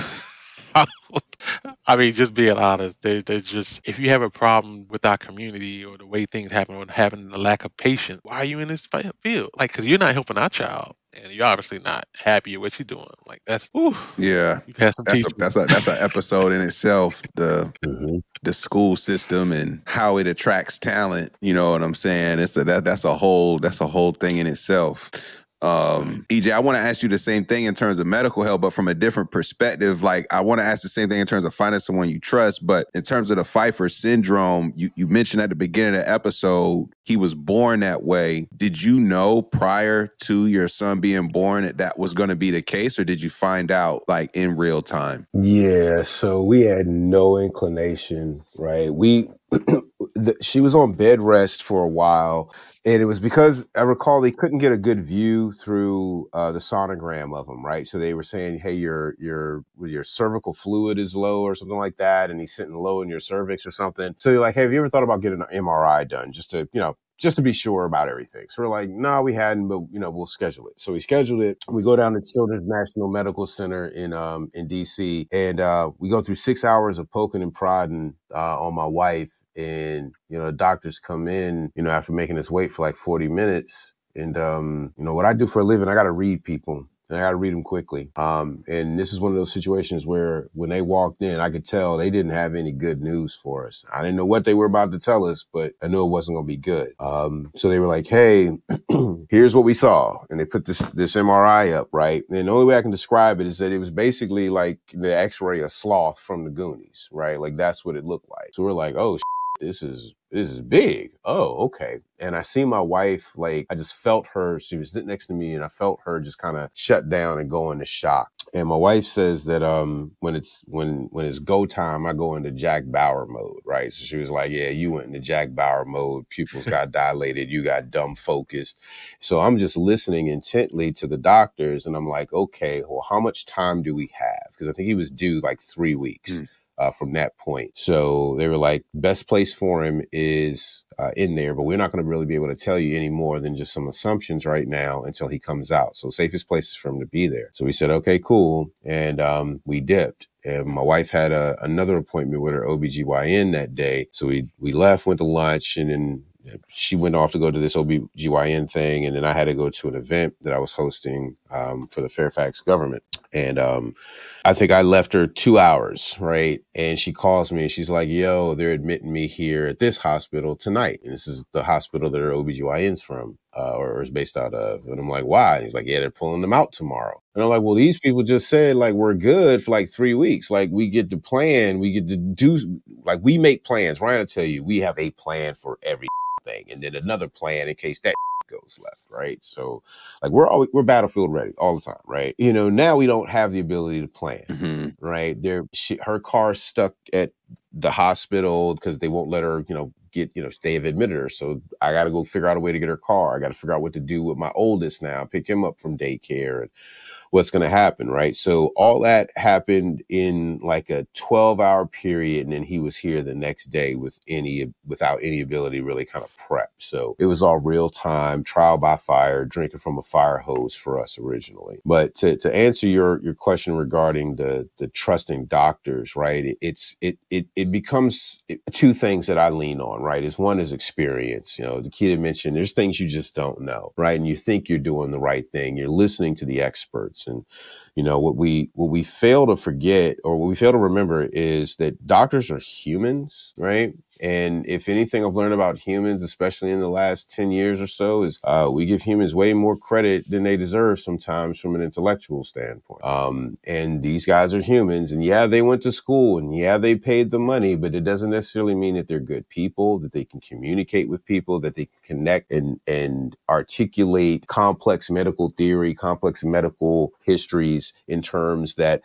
I mean, just being honest, they just, if you have a problem with our community or the way things happen or having a lack of patience, why are you in this field? Like, because you're not helping our child and you're obviously not happy with what you're doing. Like, that's, Yeah. you've had some teachers. That's an episode in itself. Mhm. The school system and how it attracts talent. You know what I'm saying? That's a whole thing in itself. EJ, I want to ask you the same thing in terms of medical help, but from a different perspective. Like, I want to ask the same thing in terms of finding someone you trust, but in terms of the Pfeiffer syndrome, you mentioned at the beginning of the episode, he was born that way. Did you know prior to your son being born that was going to be the case, or did you find out like in real time? Yeah, so we had no inclination, right? She was on bed rest for a while, and it was because I recall they couldn't get a good view through the sonogram of him, right? So they were saying, "Hey, your cervical fluid is low or something like that," and he's sitting low in your cervix or something. So you're like, "Hey, have you ever thought about getting an MRI done just to be sure about everything?" So we're like, "No, we hadn't, but we'll schedule it." So we scheduled it. We go down to Children's National Medical Center in DC, and we go through 6 hours of poking and prodding on my wife. And, doctors come in, after making us wait for like 40 minutes. And, what I do for a living, I got to read people. And I got to read them quickly. And this is one of those situations where when they walked in, I could tell they didn't have any good news for us. I didn't know what they were about to tell us, but I knew it wasn't going to be good. So they were like, "Hey, here's what we saw." And they put this MRI up, right? And the only way I can describe it is that it was basically like the x-ray of Sloth from the Goonies, right? Like that's what it looked like. So we're like, "Oh, this is big. Oh, okay." And I see my wife, like, I just felt her, she was sitting next to me, and I felt her just kind of shut down and go into shock. And my wife says that when it's go time, I go into Jack Bauer mode, right? So she was like, "Yeah, you went into Jack Bauer mode. Pupils got dilated. You got dumb focused." So I'm just listening intently to the doctors, and I'm like, "Okay, well, how much time do we have?" Because I think he was due like 3 weeks. From that point. So they were like, best place for him is in there, but we're not going to really be able to tell you any more than just some assumptions right now until he comes out. So safest place is for him to be there. So we said, okay, cool. And we dipped. And my wife had another appointment with her OBGYN that day. So we left, went to lunch, and then she went off to go to this OBGYN thing. And then I had to go to an event that I was hosting for the Fairfax government. And I think I left her 2 hours, right? And she calls me and she's like, "Yo, they're admitting me here at this hospital tonight." And this is the hospital that her OBGYN's from or is based out of. And I'm like, "Why?" And he's like, "Yeah, they're pulling them out tomorrow." And I'm like, "Well, these people just said like we're good for like 3 weeks. Like we get to plan, we get to do, like we make plans." Ryan will tell you, we have a plan for everything and then another plan in case that goes left, right? So like we're battlefield ready all the time, right? Now we don't have the ability to plan, right? Her car's stuck at the hospital because they won't let her, they have admitted her. So I got to go figure out a way to get her car. I got to figure out what to do with my oldest now, pick him up from daycare and what's going to happen, right? So all that happened in like a 12-hour period, and then he was here the next day without any ability to really kind of prep. So it was all real time, trial by fire, drinking from a fire hose for us originally. But to answer your question regarding the trusting doctors, right? It becomes two things that I lean on, right? One is experience. The kid mentioned there's things you just don't know, right? And you think you're doing the right thing. You're listening to the experts. And what we fail to forget, or what we fail to remember, is that doctors are humans, right? And if anything I've learned about humans, especially in the last 10 years or so, is we give humans way more credit than they deserve sometimes from an intellectual standpoint. And these guys are humans, and yeah, they went to school, and yeah, they paid the money, but it doesn't necessarily mean that they're good people, that they can communicate with people, that they can connect and articulate complex medical theory, complex medical histories in terms that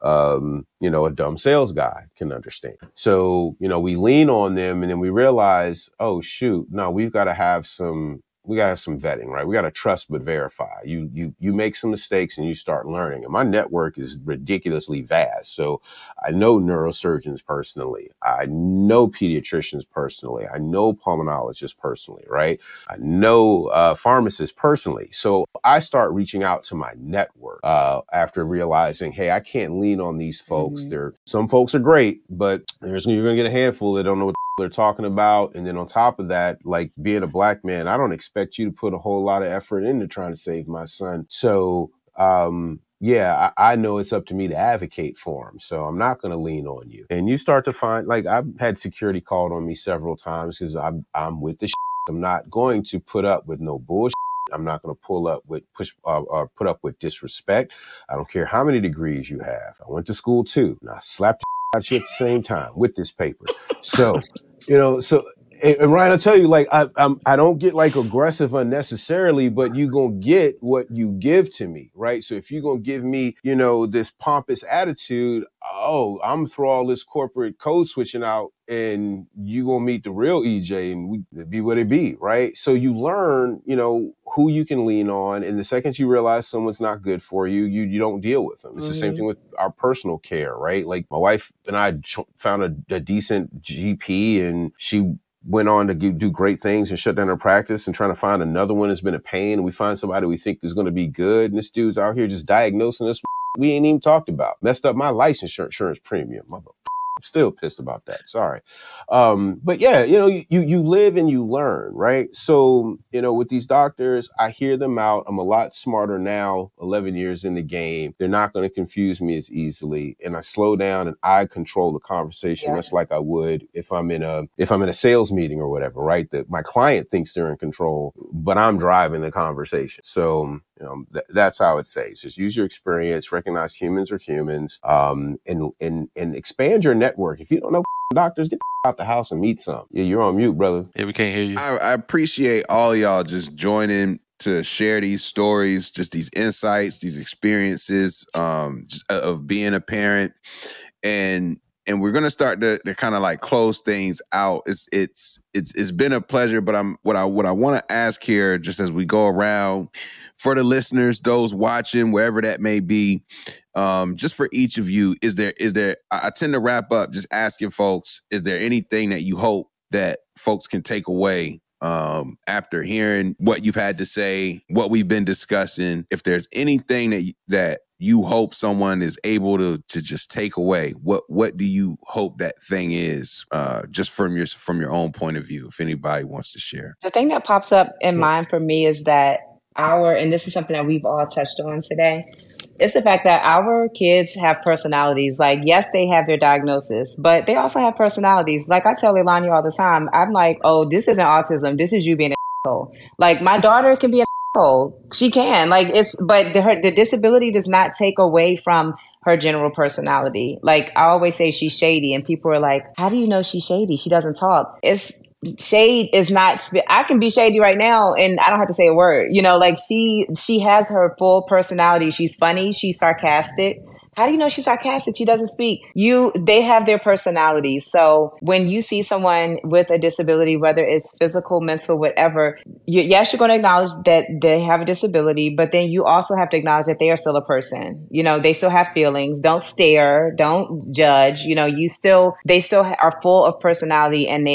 a dumb sales guy can understand. So, we lean on them, and then we realize, oh shoot, no, we got to have some vetting, right? We got to trust but verify. You make some mistakes and you start learning. And my network is ridiculously vast. So I know neurosurgeons personally. I know pediatricians personally. I know pulmonologists personally, right? I know pharmacists personally. So I start reaching out to my network after realizing, hey, I can't lean on these folks. Some folks are great, but you're going to get a handful that don't know what they're talking about. And then on top of that, like being a Black man, I don't expect you to put a whole lot of effort into trying to save my son. So, I know it's up to me to advocate for him. So I'm not going to lean on you. And you start to find, like, I've had security called on me several times because I'm with the shit. I'm not going to put up with no bullshit. I'm not going to put up with disrespect. I don't care how many degrees you have. I went to school too, and I slapped at you at the same time with this paper. So, and Ryan, I tell you, like, I don't get like aggressive unnecessarily, but you gonna get what you give to me, right? So if you're gonna give me, this pompous attitude, I'm gonna throw all this corporate code switching out, and you gonna meet the real EJ, and it be what it be, right? So you learn, who you can lean on, and the second you realize someone's not good for you, you don't deal with them. It's the same thing with our personal care, right? Like my wife and I found a decent GP, and she went on to do great things and shut down her practice, and trying to find another one has been a pain. And we find somebody we think is going to be good, and this dude's out here just diagnosing us we ain't even talked about. Messed up my life insurance premium. I'm still pissed about that. Sorry. But yeah, you live and you learn, right? So, with these doctors, I hear them out. I'm a lot smarter now, 11 years in the game. They're not going to confuse me as easily. And I slow down and I control the conversation, much like I would if I'm in a sales meeting or whatever, right? That my client thinks they're in control, but I'm driving the conversation. So, that's how I would say. So just use your experience, recognize humans are humans, and expand your network. If you don't know doctors, get out the house and meet some. Yeah, you're on mute, brother. Yeah, we can't hear you. I appreciate all y'all just joining to share these stories, just these insights, these experiences, just of being a parent, and we're gonna start to kind of like close things out. It's been a pleasure, but what I want to ask here, just as we go around, for the listeners, those watching, wherever that may be, just for each of you, is there? I tend to wrap up just asking folks, is there anything that you hope that folks can take away after hearing what you've had to say, what we've been discussing? If there's anything that you hope someone is able to just take away, what do you hope that thing is, just from your own point of view, if anybody wants to share? The thing that pops up in mind for me is that and this is something that we've all touched on today, it's the fact that our kids have personalities. Like, yes, they have their diagnosis, but they also have personalities. Like I tell Ilani all the time, I'm like, oh, this isn't autism. This is you being an asshole. Like, my daughter can be an asshole. She can. Like, but the disability does not take away from her general personality. Like, I always say she's shady, and people are like, how do you know she's shady? She doesn't talk. Shade is not, I can be shady right now and I don't have to say a word, like she has her full personality. She's funny. She's sarcastic. How do you know she's sarcastic? She doesn't speak. They have their personalities. So when you see someone with a disability, whether it's physical, mental, whatever, yes, you're going to acknowledge that they have a disability, but then you also have to acknowledge that they are still a person. They still have feelings. Don't stare. Don't judge. They still are full of personality, and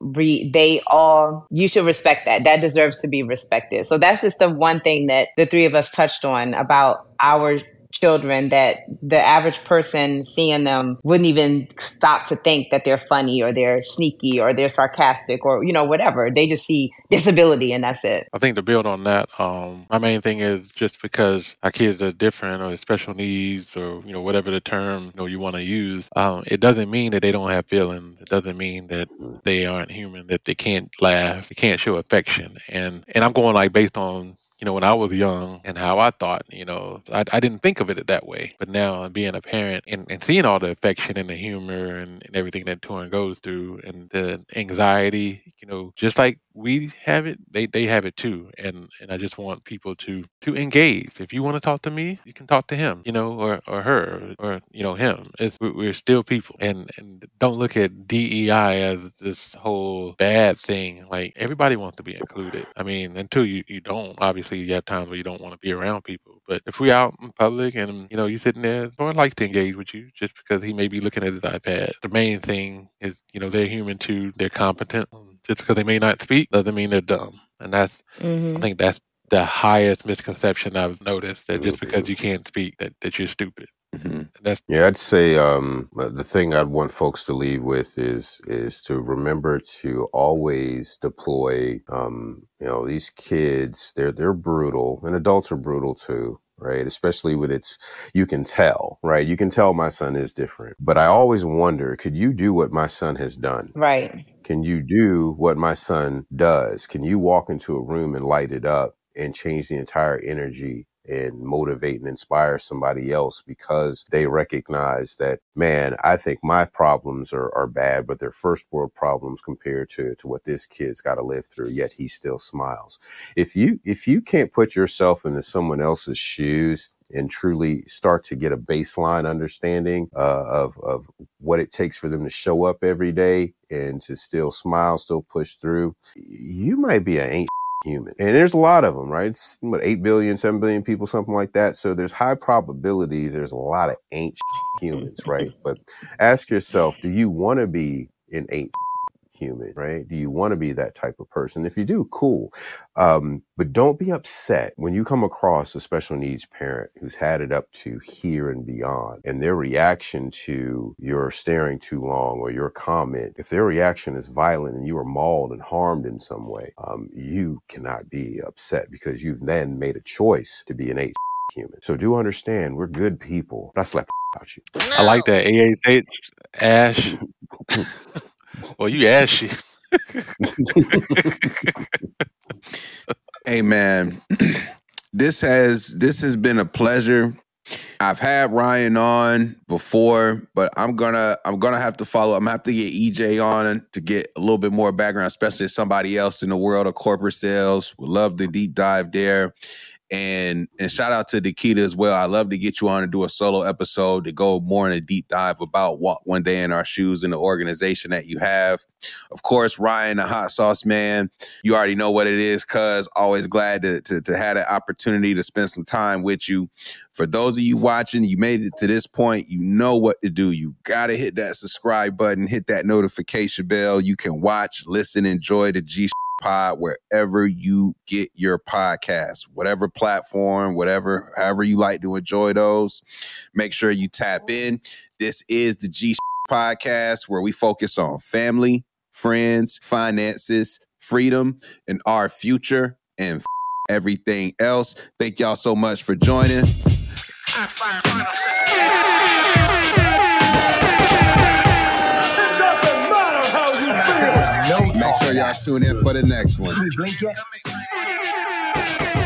you should respect that. That deserves to be respected. So that's just the one thing that the three of us touched on about our children, that the average person seeing them wouldn't even stop to think that they're funny or they're sneaky or they're sarcastic or whatever. They just see disability and that's it. I think to build on that, my main thing is just because our kids are different or special needs or whatever the term you want to use, it doesn't mean that they don't have feelings. It doesn't mean that they aren't human, that they can't laugh, they can't show affection. And I'm going like based on when I was young and how I thought, I didn't think of it that way. But now being a parent and seeing all the affection and the humor and everything that Torin goes through and the anxiety, just like we have it, they have it too. And I just want people to engage. If you want to talk to me, you can talk to him, or her or him. We're still people. And don't look at DEI as this whole bad thing. Like, everybody wants to be included. I mean, until you don't, obviously you have times where you don't want to be around people. But if we out in public and you sitting there, someone likes to engage with you just because he may be looking at his iPad. The main thing is they're human too. They're competent. Just because they may not speak doesn't mean they're dumb. And I think that's the highest misconception I've noticed, that just because you can't speak that you're stupid. I'd say the thing I'd want folks to leave with is to remember to always deploy. These kids, they're brutal, and adults are brutal too, right? Especially when you can tell, right? You can tell my son is different, but I always wonder, could you do what my son has done? Right. Can you do what my son does? Can you walk into a room and light it up and change the entire energy and motivate and inspire somebody else because they recognize that, man, I think my problems are bad, but they're first world problems compared to what this kid's got to live through, yet he still smiles. If you can't put yourself into someone else's shoes and truly start to get a baseline understanding of what it takes for them to show up every day and to still smile, still push through, you might be an ain't human. And there's a lot of them, right? It's 8 billion, 7 billion people, something like that. So there's high probabilities. There's a lot of ain't humans, right? But ask yourself, do you want to be an ain't human, right? Do you want to be that type of person? If you do, cool. But don't be upset when you come across a special needs parent who's had it up to here and beyond, and their reaction to your staring too long or your comment, if their reaction is violent and you are mauled and harmed in some way, you cannot be upset because you've then made a choice to be an human. So do understand, we're good people. But I slap about you. I like that. AAH, Ash. Well, you ashy. Hey man, this has been a pleasure. I've had Ryan on before, but I'm gonna have to follow. I'm gonna have to get EJ on to get a little bit more background, especially as somebody else in the world of corporate sales. Would love to deep dive there. And shout out to Dakita as well. I'd love to get you on and do a solo episode to go more in a deep dive about Walk One Day in Our Shoes and the organization that you have. Of course, Ryan, the hot sauce man, you already know what it is, cuz always glad to have that opportunity to spend some time with you. For those of you watching, you made it to this point, you know what to do. You got to hit that subscribe button, hit that notification bell. You can watch, listen, enjoy the G Pod wherever you get your podcasts, whatever platform, however you like to enjoy those. Make sure you tap in. This is the G Podcast, where we focus on family, friends, finances, freedom, and our future, and everything else. Thank y'all so much for joining. Make sure y'all tune in for the next one. See me blink yet?